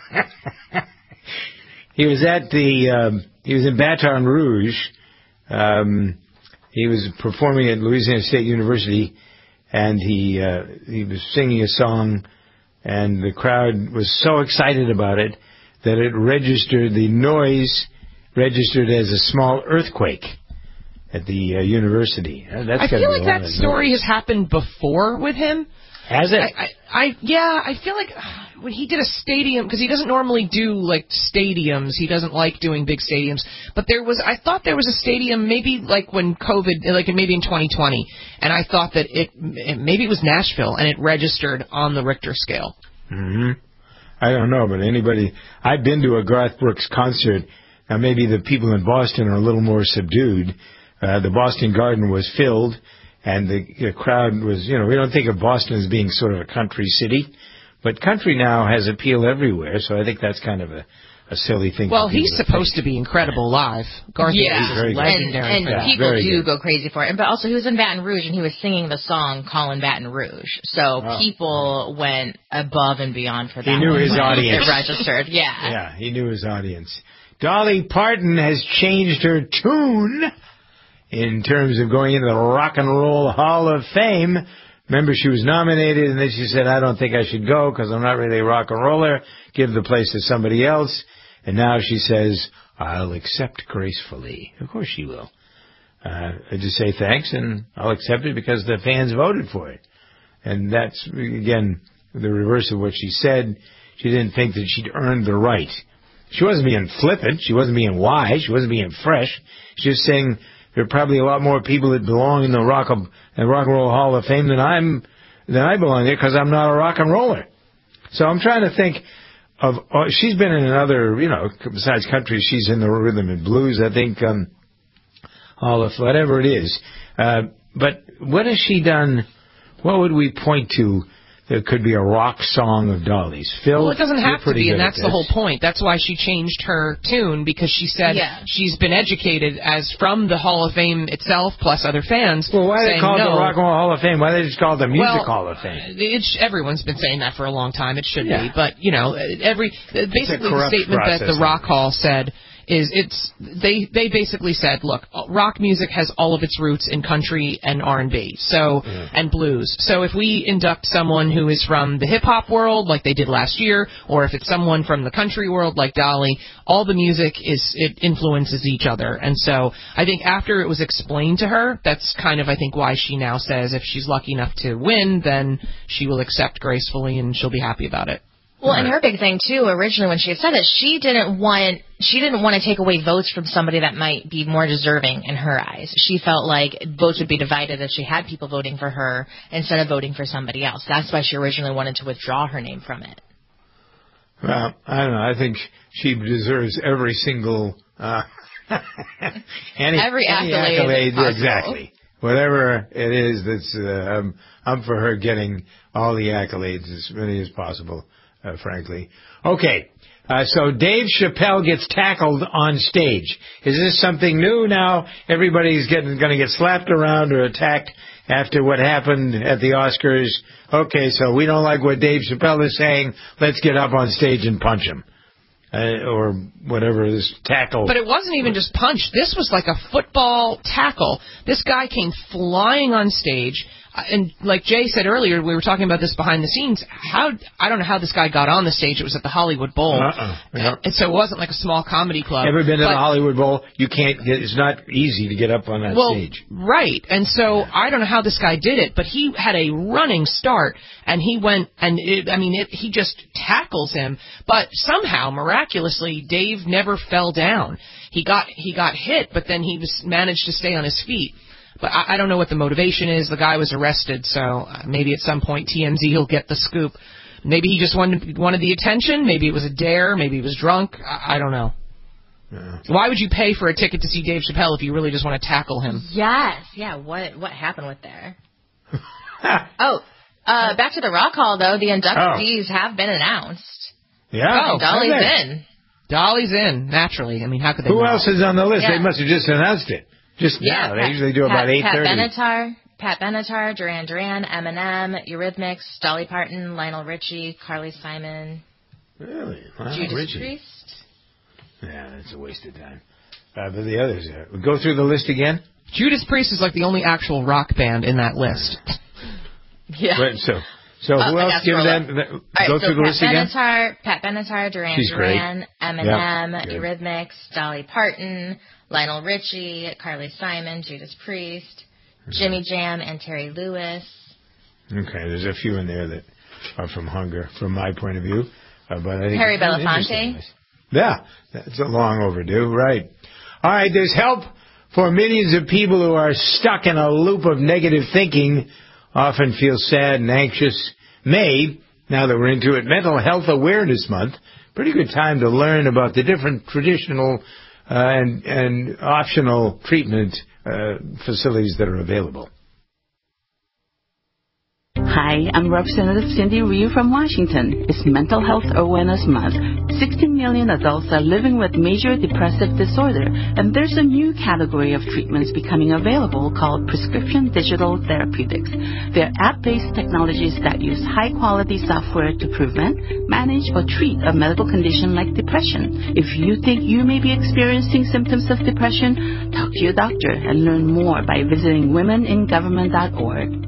[SPEAKER 2] He was at the, um, he was in Baton Rouge. Um, he was performing at Louisiana State University, and he, uh, he was singing a song, and the crowd was so excited about it that it registered, the noise registered as a small earthquake at the uh, university. Uh, that's
[SPEAKER 3] I feel like that story noise. has happened before with him.
[SPEAKER 2] Has it?
[SPEAKER 3] I, I, I yeah, I feel like uh, when he did a stadium, because he doesn't normally do like stadiums. He doesn't like doing big stadiums. But there was, I thought there was a stadium maybe like when COVID, like maybe in twenty twenty, and I thought that it, it maybe it was Nashville, and it registered on the Richter scale.
[SPEAKER 2] Mm-hmm. I don't know, but anybody, I've been to a Garth Brooks concert. Now maybe the people in Boston are a little more subdued. Uh, the Boston Garden was filled. And the, the crowd was, you know, we don't think of Boston as being sort of a country city, but country now has appeal everywhere, so I think that's kind of a, a silly thing.
[SPEAKER 3] Well, he's supposed to be incredible live. Garth
[SPEAKER 4] yeah.
[SPEAKER 3] is legendary.
[SPEAKER 4] And, and
[SPEAKER 3] yeah,
[SPEAKER 4] people do good. go crazy for it. But also, he was in Baton Rouge, and he was singing the song Callin' Baton Rouge. So oh. people went above and beyond for that.
[SPEAKER 2] He knew his audience.
[SPEAKER 4] It registered, yeah.
[SPEAKER 2] Yeah, he knew his audience. Dolly Parton has changed her tune in terms of going into the Rock and Roll Hall of Fame. Remember, she was nominated, and then she said, I don't think I should go because I'm not really a rock and roller. Give the place to somebody else. And now she says, I'll accept gracefully. Of course she will. Uh, I just say thanks, and I'll accept it because the fans voted for it. And that's, again, the reverse of what she said. She didn't think that she'd earned the right. She wasn't being flippant. She wasn't being wise. She wasn't being fresh. She was saying, there are probably a lot more people that belong in the Rock, of, the rock and Roll Hall of Fame than I'm than I belong there because I'm not a rock and roller. So I'm trying to think of. Uh, she's been in another, you know, besides country, she's in the rhythm and blues. I think um, all of whatever it is. Uh, but what has she done? What would we point to? There could be a rock song of Dolly's. Phil,
[SPEAKER 3] well, it doesn't have to be, and that's the whole point. That's why she changed her tune, because she said yeah. she's been educated as from the Hall of Fame itself, plus other fans.
[SPEAKER 2] Well, why
[SPEAKER 3] they
[SPEAKER 2] call it
[SPEAKER 3] no.
[SPEAKER 2] the Rock and Roll Hall of Fame? Why they just call it the Music
[SPEAKER 3] well,
[SPEAKER 2] Hall of Fame?
[SPEAKER 3] It's, everyone's been saying that for a long time. It should
[SPEAKER 2] yeah.
[SPEAKER 3] be, but you know, every basically the statement that the Rock Hall said. Is it's they they basically said, look, rock music has all of its roots in country and R and B, so mm. and blues. So if we induct someone who is from the hip hop world, like they did last year, or if it's someone from the country world, like Dolly, all the music is it influences each other. And so I think after it was explained to her, that's kind of I think why she now says if she's lucky enough to win, then she will accept gracefully and she'll be happy about it.
[SPEAKER 4] Well, and her big thing too, originally when she had said it, she didn't want she didn't want to take away votes from somebody that might be more deserving in her eyes. She felt like votes would be divided if she had people voting for her instead of voting for somebody else. That's why she originally wanted to withdraw her name from it.
[SPEAKER 2] Well, I don't know. I think she deserves every single uh, any,
[SPEAKER 4] every
[SPEAKER 2] any
[SPEAKER 4] accolade,
[SPEAKER 2] accolade exactly. Whatever it is, that's uh, I'm, I'm for her getting all the accolades as many as possible. Uh, frankly. Okay, uh, so Dave Chappelle gets tackled on stage. Is this something new now? Everybody's getting going to get slapped around or attacked after what happened at the Oscars. Okay, so we don't like what Dave Chappelle is saying. Let's get up on stage and punch him. Uh, or whatever this tackle.
[SPEAKER 3] But it wasn't even just punch. This was like a football tackle. This guy came flying on stage. And like Jay said earlier, we were talking about this behind the scenes. How I don't know how this guy got on the stage. It was at the Hollywood Bowl,
[SPEAKER 2] uh-uh. yep.
[SPEAKER 3] and so it wasn't like a small comedy club.
[SPEAKER 2] Ever been to
[SPEAKER 3] but,
[SPEAKER 2] the Hollywood Bowl? You can't. Get, it's not easy to get up on that
[SPEAKER 3] well,
[SPEAKER 2] stage.
[SPEAKER 3] Right, and so I don't know how this guy did it, but he had a running start, and he went, and it, I mean, it, he just tackles him. But somehow, miraculously, Dave never fell down. He got he got hit, but then he was managed to stay on his feet. But I, I don't know what the motivation is. The guy was arrested, so maybe at some point T M Z will get the scoop. Maybe he just wanted wanted the attention. Maybe it was a dare. Maybe he was drunk. I, I don't know. Yeah. Why would you pay for a ticket to see Dave Chappelle if you really just want to tackle him?
[SPEAKER 4] Yes. Yeah, what what happened with there? oh, uh, back to the Rock Hall, though. The inductees oh. have been announced.
[SPEAKER 2] Yeah.
[SPEAKER 4] Oh, Dolly's in.
[SPEAKER 3] Dolly's in, naturally. I mean, how could they
[SPEAKER 2] Who
[SPEAKER 3] not?
[SPEAKER 2] else is on the list?
[SPEAKER 4] Yeah.
[SPEAKER 2] They must have just announced it. Just
[SPEAKER 4] yeah,
[SPEAKER 2] now.
[SPEAKER 4] Pat,
[SPEAKER 2] They usually do about eight thirty.
[SPEAKER 4] Pat Benatar, Pat Benatar, Duran Duran, Eminem, Eurythmics, Dolly Parton, Lionel Richie, Carly Simon.
[SPEAKER 2] Really? Wow,
[SPEAKER 4] Judas
[SPEAKER 2] Richie.
[SPEAKER 4] Priest.
[SPEAKER 2] Yeah, that's a waste of time. Uh, but the others, uh, go through the list again.
[SPEAKER 3] Judas Priest is like the only actual rock band in that list.
[SPEAKER 4] Yeah.
[SPEAKER 2] But, so, So who
[SPEAKER 4] oh,
[SPEAKER 2] else? Give them. Go
[SPEAKER 4] right,
[SPEAKER 2] through
[SPEAKER 4] so
[SPEAKER 2] the
[SPEAKER 4] Pat
[SPEAKER 2] list again.
[SPEAKER 4] Benatar, Pat Benatar, Duran
[SPEAKER 2] She's
[SPEAKER 4] Duran, Eminem,
[SPEAKER 2] yep.
[SPEAKER 4] Eurythmics, Dolly Parton, Lionel Richie, Carly Simon, Judas Priest, Jimmy Jam, and Terry Lewis.
[SPEAKER 2] Okay, there's a few in there that are from Hunger, from my point of view. Uh, but I think
[SPEAKER 4] Harry Belafonte.
[SPEAKER 2] Yeah, that's a long overdue, right. All right, there's help for millions of people who are stuck in a loop of negative thinking, often feel sad and anxious. May, now that we're into it, Mental Health Awareness Month, pretty good time to learn about the different traditional uh, and, and optional treatment uh, facilities that are available.
[SPEAKER 1] Hi, I'm Representative Cindy Ryu from Washington. It's Mental Health Awareness Month. sixteen million adults are living with major depressive disorder, and there's a new category of treatments becoming available called prescription digital therapeutics. They're app-based technologies that use high-quality software to prevent, manage, or treat a medical condition like depression. If you think you may be experiencing symptoms of depression, talk to your doctor and learn more by visiting women in government dot org.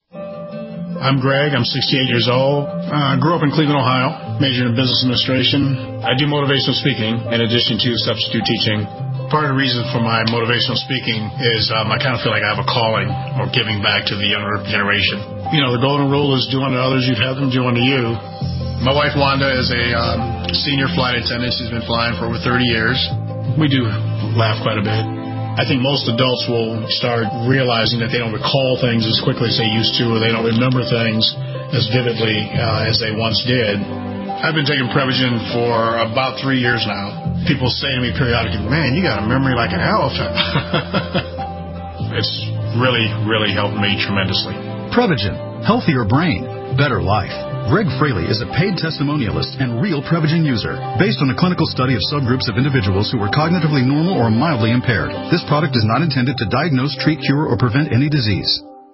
[SPEAKER 7] I'm Greg. I'm sixty-eight years old. I uh, grew up in Cleveland, Ohio, majored in business administration. I do motivational speaking in addition to substitute teaching. Part of the reason for my motivational speaking is um, I kind of feel like I have a calling or giving back to the younger generation. You know, the golden rule is do unto others, you'd have them do unto you. My wife, Wanda, is a um, senior flight attendant. She's been flying for over thirty years. We do laugh quite a bit. I think most adults will start realizing that they don't recall things as quickly as they used to, or they don't remember things as vividly uh, as they once did. I've been taking Prevagen for about three years now. People say to me periodically, man, you got a memory like an elephant. It's really, really helped me tremendously.
[SPEAKER 9] Prevagen. Healthier brain. Better life. Greg Fraley is a paid testimonialist and real Prevagen user, based on a clinical study of subgroups of individuals who were cognitively normal or mildly impaired. This product is not intended to diagnose, treat, cure, or prevent any disease.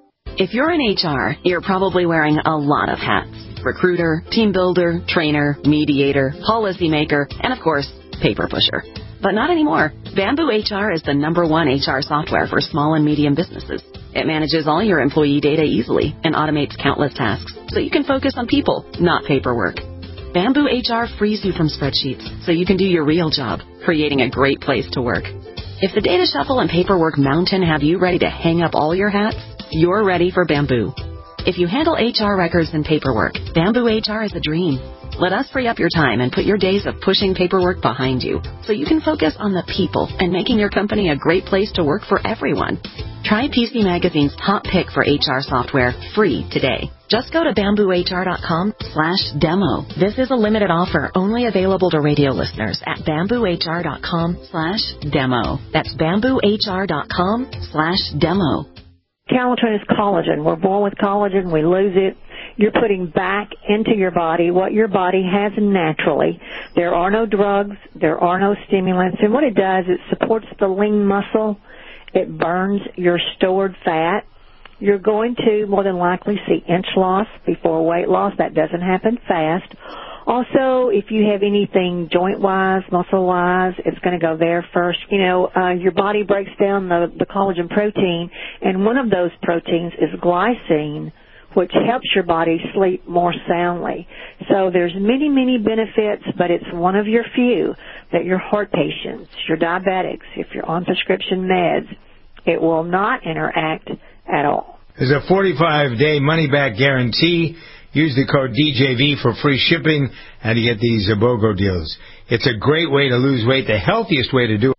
[SPEAKER 24] If you're in H R, you're probably wearing a lot of hats. Recruiter, team builder, trainer, mediator, policymaker, and of course, paper pusher. But not anymore. Bamboo H R is the number one H R software for small and medium businesses. It manages all your employee data easily and automates countless tasks, so you can focus on people, not paperwork. Bamboo H R frees you from spreadsheets, so you can do your real job, creating a great place to work. If the data shuffle and paperwork mountain have you ready to hang up all your hats, you're ready for Bamboo. If you handle H R records and paperwork, Bamboo H R is a dream. Let us free up your time and put your days of pushing paperwork behind you, so you can focus on the people and making your company a great place to work for everyone. Try P C Magazine's top pick for H R software free today. Just go to bamboo h r dot com slash demo. This is a limited offer only available to radio listeners at bamboo h r dot com slash demo. That's bamboo h r dot com slash demo.
[SPEAKER 25] Calatrine is collagen. We're born with collagen. We lose it. You're putting back into your body what your body has naturally. There are no drugs. There are no stimulants. And what it does, it supports the lean muscle. It burns your stored fat. You're going to more than likely see inch loss before weight loss. That doesn't happen fast. Also, if you have anything joint-wise, muscle-wise, it's going to go there first. You know, uh, your body breaks down the, the collagen protein, and one of those proteins is glycine, which helps your body sleep more soundly. So there's many, many benefits, but it's one of your few that your heart patients, your diabetics, if you're on prescription meds, it will not interact at all.
[SPEAKER 2] There's a forty-five day money-back guarantee. Use the code D J V for free shipping and to get these BOGO deals. It's a great way to lose weight, the healthiest way to do it.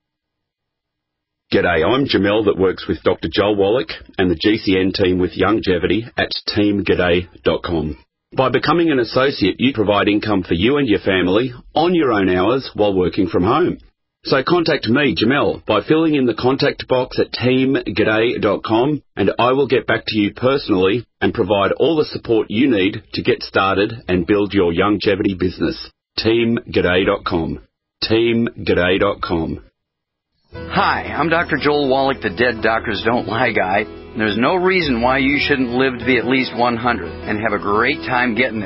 [SPEAKER 26] G'day, I'm Jamel that works with Doctor Joel Wallach and the G C N team with Longevity at team g'day dot com. By becoming an associate, you provide income for you and your family on your own hours while working from home. So contact me, Jamel, by filling in the contact box at team g'day dot com, and I will get back to you personally and provide all the support you need to get started and build your longevity business. team g'day dot com. team g'day dot com.
[SPEAKER 27] Hi, I'm Doctor Joel Wallach, the Dead Doctors Don't Lie guy. There's no reason why you shouldn't live to be at least one hundred and have a great time getting there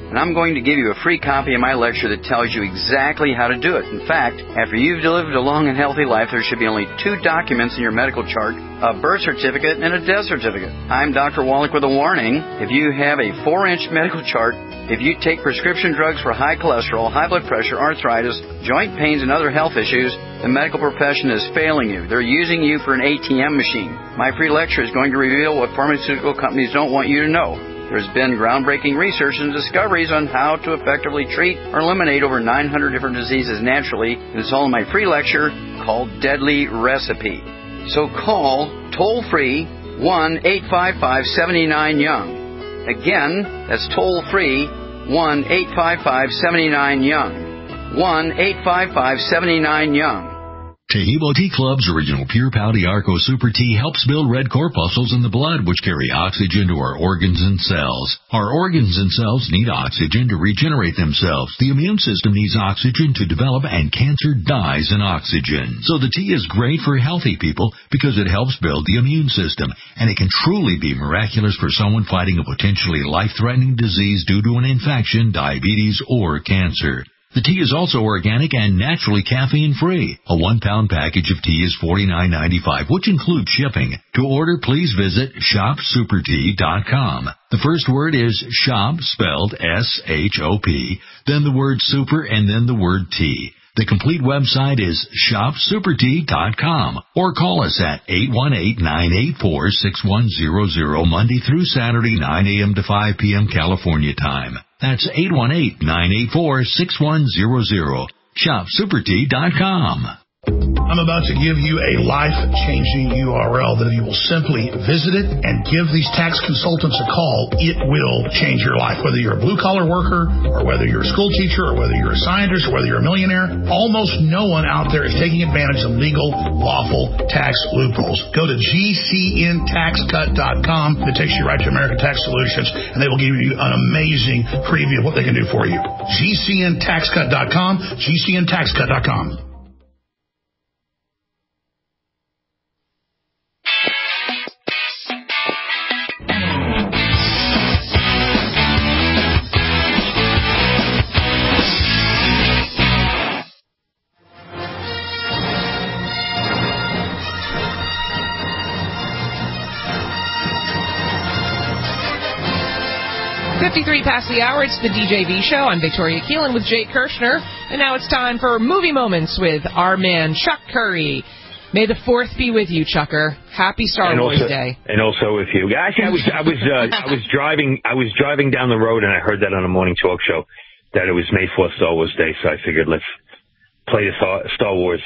[SPEAKER 27] and I'm going to give you a free copy of my lecture that tells you exactly how to do it. In fact, after you've lived a long and healthy life, there should be only two documents in your medical chart, a birth certificate and a death certificate. I'm Doctor Wallach with a warning. If you have a four-inch medical chart, if you take prescription drugs for high cholesterol, high blood pressure, arthritis, joint pains, and other health issues, the medical profession is failing you. They're using you for an A T M machine. My free lecture is going to reveal what pharmaceutical companies don't want you to know. There's been groundbreaking research and discoveries on how to effectively treat or eliminate over nine hundred different diseases naturally, and it's all in my free lecture called Deadly Recipe. So call toll-free one eight five five, seven nine, young. Again, that's toll-free one eight five five, seven nine, young. one eight five five, seven nine, young.
[SPEAKER 8] Taheebo Tea Club's original Pure Pau Arco Super Tea helps build red corpuscles in the blood, which carry oxygen to our organs and cells. Our organs and cells need oxygen to regenerate themselves. The immune system needs oxygen to develop, and cancer dies in oxygen. So the tea is great for healthy people because it helps build the immune system, and it can truly be miraculous for someone fighting a potentially life-threatening disease due to an infection, diabetes, or cancer. The tea is also organic and naturally caffeine-free. A one-pound package of tea is forty-nine ninety-five, which includes shipping. To order, please visit shop super tea dot com. The first word is shop, spelled S H O P, then the word super, and then the word tea. The complete website is shop super tea dot com, or call us at eight one eight, nine eight four, six one zero zero Monday through Saturday, nine a.m. to five p.m. California time. That's eight one eight, nine eight four, six one zero zero. shop super tea dot com.
[SPEAKER 7] I'm about to give you a life-changing U R L that if you will simply visit it and give these tax consultants a call, it will change your life. Whether you're a blue-collar worker, or whether you're a school teacher, or whether you're a scientist, or whether you're a millionaire, almost no one out there is taking advantage of legal, lawful tax loopholes. Go to G C N tax cut dot com. It takes you right to American Tax Solutions, and they will give you an amazing preview of what they can do for you. G C N tax cut dot com, G C N tax cut dot com.
[SPEAKER 3] fifty-three past the hour, it's the D J V Show. I'm Victoria Keelan with Jay Kirshner. And now it's time for Movie Moments with our man, Chuck Curry. May the fourth be with you, Chucker. Happy Star
[SPEAKER 10] and
[SPEAKER 3] Wars
[SPEAKER 10] also,
[SPEAKER 3] Day.
[SPEAKER 10] And also with you. Actually, I was I was uh, I was driving I was driving down the road, and I heard that on a morning talk show that it was May fourth, Star Wars Day. So I figured let's play the Star, Star Wars.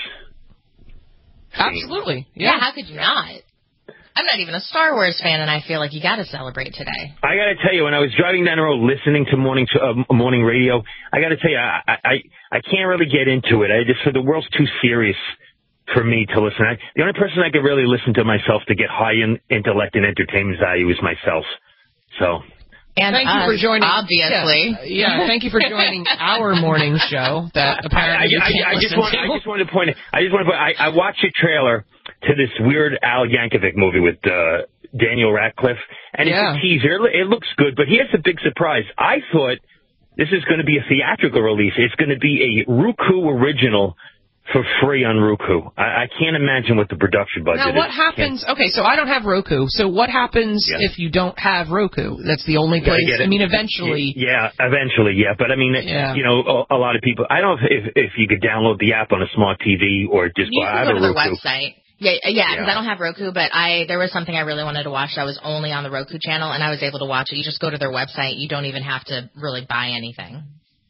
[SPEAKER 3] Absolutely.
[SPEAKER 4] Yeah.
[SPEAKER 3] Yeah.
[SPEAKER 4] How could you not? I'm not even a Star Wars fan, and I feel like you got to celebrate today.
[SPEAKER 10] I got to tell you, when I was driving down the road listening to morning to, uh, morning radio, I got to tell you, I, I I can't really get into it. I just the world's too serious for me to listen. I, the only person I could really listen to myself to get high in intellect and entertainment value is myself. So.
[SPEAKER 4] And
[SPEAKER 3] thank
[SPEAKER 4] us,
[SPEAKER 3] you for joining.
[SPEAKER 4] Obviously,
[SPEAKER 3] yeah, yeah. Thank you for joining our morning show. That apparently you
[SPEAKER 10] I, I,
[SPEAKER 3] can't
[SPEAKER 10] I, I just
[SPEAKER 3] listen
[SPEAKER 10] want.
[SPEAKER 3] to.
[SPEAKER 10] I just wanted to point. I just want to. Put, I, I watched a trailer to this weird Al Yankovic movie with uh, Daniel Radcliffe, and
[SPEAKER 3] Yeah.
[SPEAKER 10] it's a teaser. It looks good, but here's the big surprise. I thought this is going to be a theatrical release. It's going to be a Roku original for free on Roku. I, I can't imagine what the production budget
[SPEAKER 3] Now, what
[SPEAKER 10] is.
[SPEAKER 3] happens? Okay, so I don't have Roku. So what happens
[SPEAKER 10] Yeah.
[SPEAKER 3] if you don't have Roku? That's the only
[SPEAKER 10] You gotta
[SPEAKER 3] place.
[SPEAKER 10] get it.
[SPEAKER 3] I mean, eventually.
[SPEAKER 10] Yeah, eventually, yeah. But I mean,
[SPEAKER 3] Yeah.
[SPEAKER 10] you know, a, a lot of people. I don't know if if you could download the app on a smart T V or just
[SPEAKER 4] you
[SPEAKER 10] go. I
[SPEAKER 4] can
[SPEAKER 10] have
[SPEAKER 4] go
[SPEAKER 10] a
[SPEAKER 4] to their
[SPEAKER 10] Roku.
[SPEAKER 4] website. Yeah, yeah, because
[SPEAKER 10] Yeah.
[SPEAKER 4] I don't have Roku, but I there was something I really wanted to watch that was only on the Roku channel, and I was able to watch it. You just go to their website. You don't even have to really buy anything.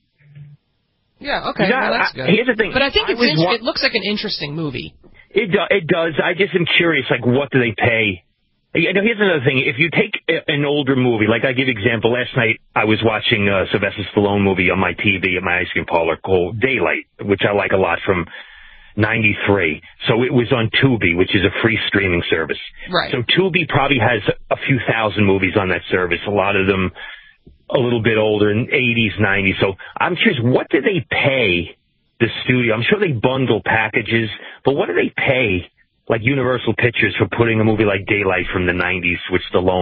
[SPEAKER 3] Yeah. Okay.
[SPEAKER 10] Yeah,
[SPEAKER 3] well, that's
[SPEAKER 10] I-
[SPEAKER 3] good.
[SPEAKER 10] here's the thing.
[SPEAKER 3] But I think
[SPEAKER 10] I
[SPEAKER 3] it's
[SPEAKER 10] was
[SPEAKER 3] in-
[SPEAKER 10] wa-
[SPEAKER 3] it looks like an interesting movie.
[SPEAKER 10] It do, it does. I just am curious. Like, what do they pay? You know, here's another thing. If you take a- an older movie, like I give example, last night I was watching a Sylvester Stallone movie on my T V at my ice cream parlor called Daylight, which I like a lot, from ninety-three. So it was on Tubi, which is a free streaming service.
[SPEAKER 3] Right.
[SPEAKER 10] So Tubi probably has a few thousand movies on that service. A lot of them a little bit older, in eighties, nineties. So I'm curious, what do they pay the studio? I'm sure they bundle packages, but what do they pay, like Universal Pictures, for putting a movie like Daylight from the nineties with Stallone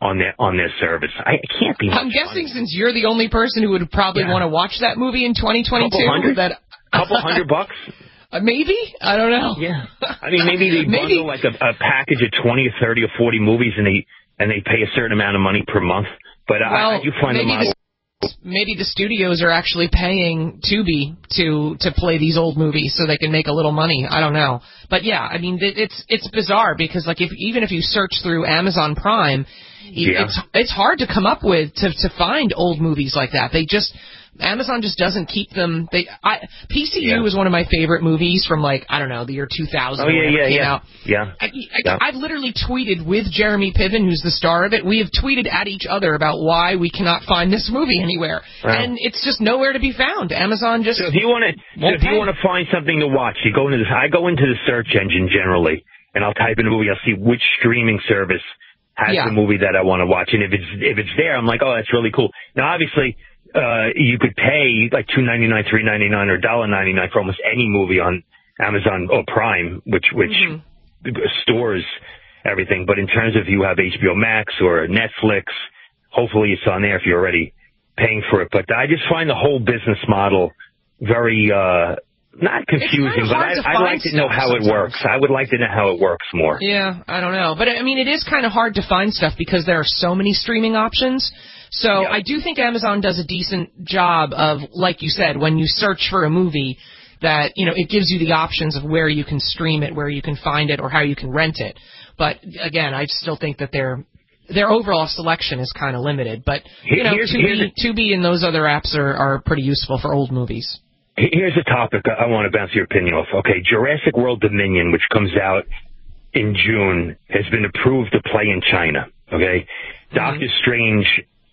[SPEAKER 10] on their on their service. I it can't be.
[SPEAKER 3] I'm guessing
[SPEAKER 10] money.
[SPEAKER 3] since you're the only person who would probably
[SPEAKER 10] Yeah.
[SPEAKER 3] want to watch that movie in twenty twenty-two,
[SPEAKER 10] Couple hundred,
[SPEAKER 3] that
[SPEAKER 10] couple hundred bucks.
[SPEAKER 3] Uh, maybe? I don't know.
[SPEAKER 10] Yeah. I mean, maybe they
[SPEAKER 3] Maybe.
[SPEAKER 10] bundle like a, a package of twenty or thirty or forty movies, and they and they pay a certain amount of money per month. But
[SPEAKER 3] Well,
[SPEAKER 10] I, I do find the
[SPEAKER 3] maybe
[SPEAKER 10] model.
[SPEAKER 3] the, maybe the studios are actually paying Tubi to to play these old movies so they can make a little money. I don't know. But yeah, I mean, it, it's it's bizarre because like if even if you search through Amazon Prime,
[SPEAKER 10] Yeah.
[SPEAKER 3] it's it's hard to come up with to to find old movies like that. They just Amazon just doesn't keep them. They I, P C U
[SPEAKER 10] Yeah.
[SPEAKER 3] was one of my favorite movies from like I don't know the year two thousand.
[SPEAKER 10] Oh yeah,
[SPEAKER 3] when it
[SPEAKER 10] yeah,
[SPEAKER 3] came
[SPEAKER 10] yeah,
[SPEAKER 3] out.
[SPEAKER 10] yeah.
[SPEAKER 3] I, I,
[SPEAKER 10] yeah.
[SPEAKER 3] I've literally tweeted with Jeremy Piven, who's the star of it. We have tweeted at each other about why we cannot find this movie anywhere,
[SPEAKER 10] Wow.
[SPEAKER 3] and it's just nowhere to be found. Amazon just.
[SPEAKER 10] So if you want to, so if you want to find something to watch, you go into this. I go into the search engine generally, and I'll type in a movie. I'll see which streaming service has
[SPEAKER 3] Yeah.
[SPEAKER 10] the movie that I want to watch, and if it's if it's there, I'm like, oh, that's really cool. Now, obviously. Uh, you could pay like two ninety nine, three ninety nine, or dollar ninety nine for almost any movie on Amazon or Prime, which which
[SPEAKER 3] Mm-hmm.
[SPEAKER 10] stores everything. But in terms of you have H B O Max or Netflix, hopefully it's on there if you're already paying for it. But I just find the whole business model very uh, not confusing, but I, I'd like to know how
[SPEAKER 3] sometimes.
[SPEAKER 10] it works. I would like to know how it works more.
[SPEAKER 3] Yeah, I don't know, but I mean, it is kind of hard to find stuff because there are so many streaming options. So
[SPEAKER 10] Yeah.
[SPEAKER 3] I do think Amazon does a decent job of, like you said, when you search for a movie, that you know it gives you the options of where you can stream it, where you can find it, or how you can rent it. But again, I still think that their their overall selection is kind of limited. But you know,
[SPEAKER 10] Here's-
[SPEAKER 3] Tubi,
[SPEAKER 10] here's
[SPEAKER 3] Tubi and those other apps are, are pretty useful for old movies.
[SPEAKER 10] Here's a topic I want to bounce your opinion off. Okay, Jurassic World Dominion, which comes out in June, has been approved to play in China. Okay, mm-hmm. Doctor Strange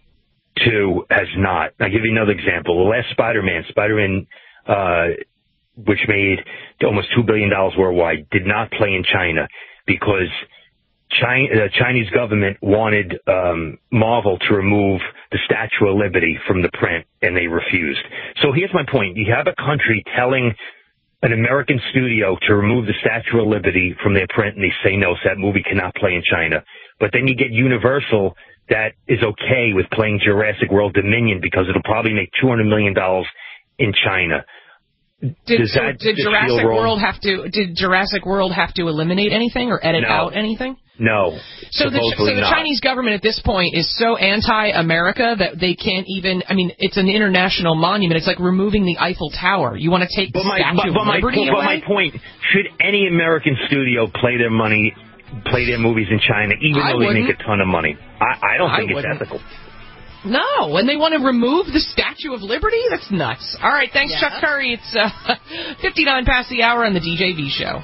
[SPEAKER 10] two has not. I'll give you another example. The last Spider-Man, Spider-Man, uh, which made almost two billion dollars worldwide, did not play in China because China, the Chinese government wanted um, Marvel to remove the Statue of Liberty from the print, and they refused. So here's my point. You have a country telling an American studio to remove the Statue of Liberty from their print, and they say no, so that movie cannot play in China. But then you get Universal that is okay with playing Jurassic World Dominion because it'll probably make two hundred million dollars in China.
[SPEAKER 3] Did,
[SPEAKER 10] Does
[SPEAKER 3] so
[SPEAKER 10] that
[SPEAKER 3] did
[SPEAKER 10] just
[SPEAKER 3] Jurassic
[SPEAKER 10] feel wrong?
[SPEAKER 3] World have to? Did Jurassic World have to eliminate anything or edit
[SPEAKER 10] No.
[SPEAKER 3] out anything?
[SPEAKER 10] No.
[SPEAKER 3] So the, so
[SPEAKER 10] supposedly
[SPEAKER 3] the
[SPEAKER 10] not.
[SPEAKER 3] Chinese government at this point is so anti-America that they can't even. I mean, it's an international monument. It's like removing the Eiffel Tower. You want to take
[SPEAKER 10] But
[SPEAKER 3] the
[SPEAKER 10] my,
[SPEAKER 3] Statue
[SPEAKER 10] but, but
[SPEAKER 3] of
[SPEAKER 10] my,
[SPEAKER 3] Liberty
[SPEAKER 10] but
[SPEAKER 3] away?
[SPEAKER 10] my point, should any American studio play their money, play their movies in China, even
[SPEAKER 3] I
[SPEAKER 10] though they
[SPEAKER 3] wouldn't.
[SPEAKER 10] make a ton of money? I, I don't
[SPEAKER 3] I
[SPEAKER 10] think it's
[SPEAKER 3] wouldn't.
[SPEAKER 10] ethical.
[SPEAKER 3] No, when they want to remove the Statue of Liberty? That's nuts. All right, thanks,
[SPEAKER 4] Yeah.
[SPEAKER 3] Chuck Curry. It's uh, fifty-nine past the hour on the D J V Show.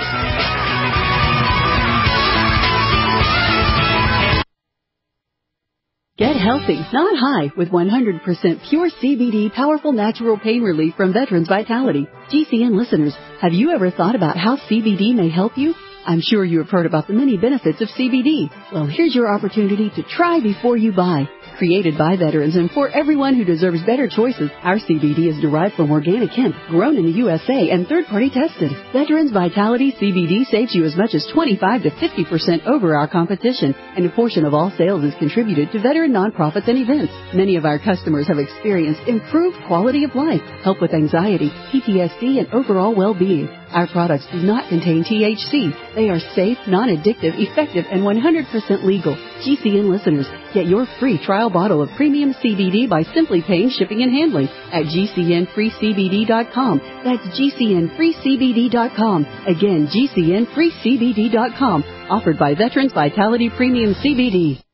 [SPEAKER 11] Get healthy, not high, with one hundred percent pure C B D powerful natural pain relief from Veterans Vitality. G C N listeners, have you ever thought about how C B D may help you? I'm sure you have heard about the many benefits of C B D. Well, here's your opportunity to try before you buy. Created by veterans and for everyone who deserves better choices, our C B D is derived from organic hemp, grown in the U S A and third-party tested. Veterans Vitality C B D saves you as much as twenty-five to fifty percent over our competition, and a portion of all sales is contributed to veteran nonprofits and events. Many of our customers have experienced improved quality of life, help with anxiety, P T S D, and overall well-being. Our products do not contain T H C. They are safe, non-addictive, effective, and one hundred percent legal. G C N listeners, get your free trial bottle of premium C B D by simply paying shipping and handling at G C N free C B D dot com. That's G C N free C B D dot com. Again, G C N free C B D dot com. Offered by Veterans Vitality Premium C B D.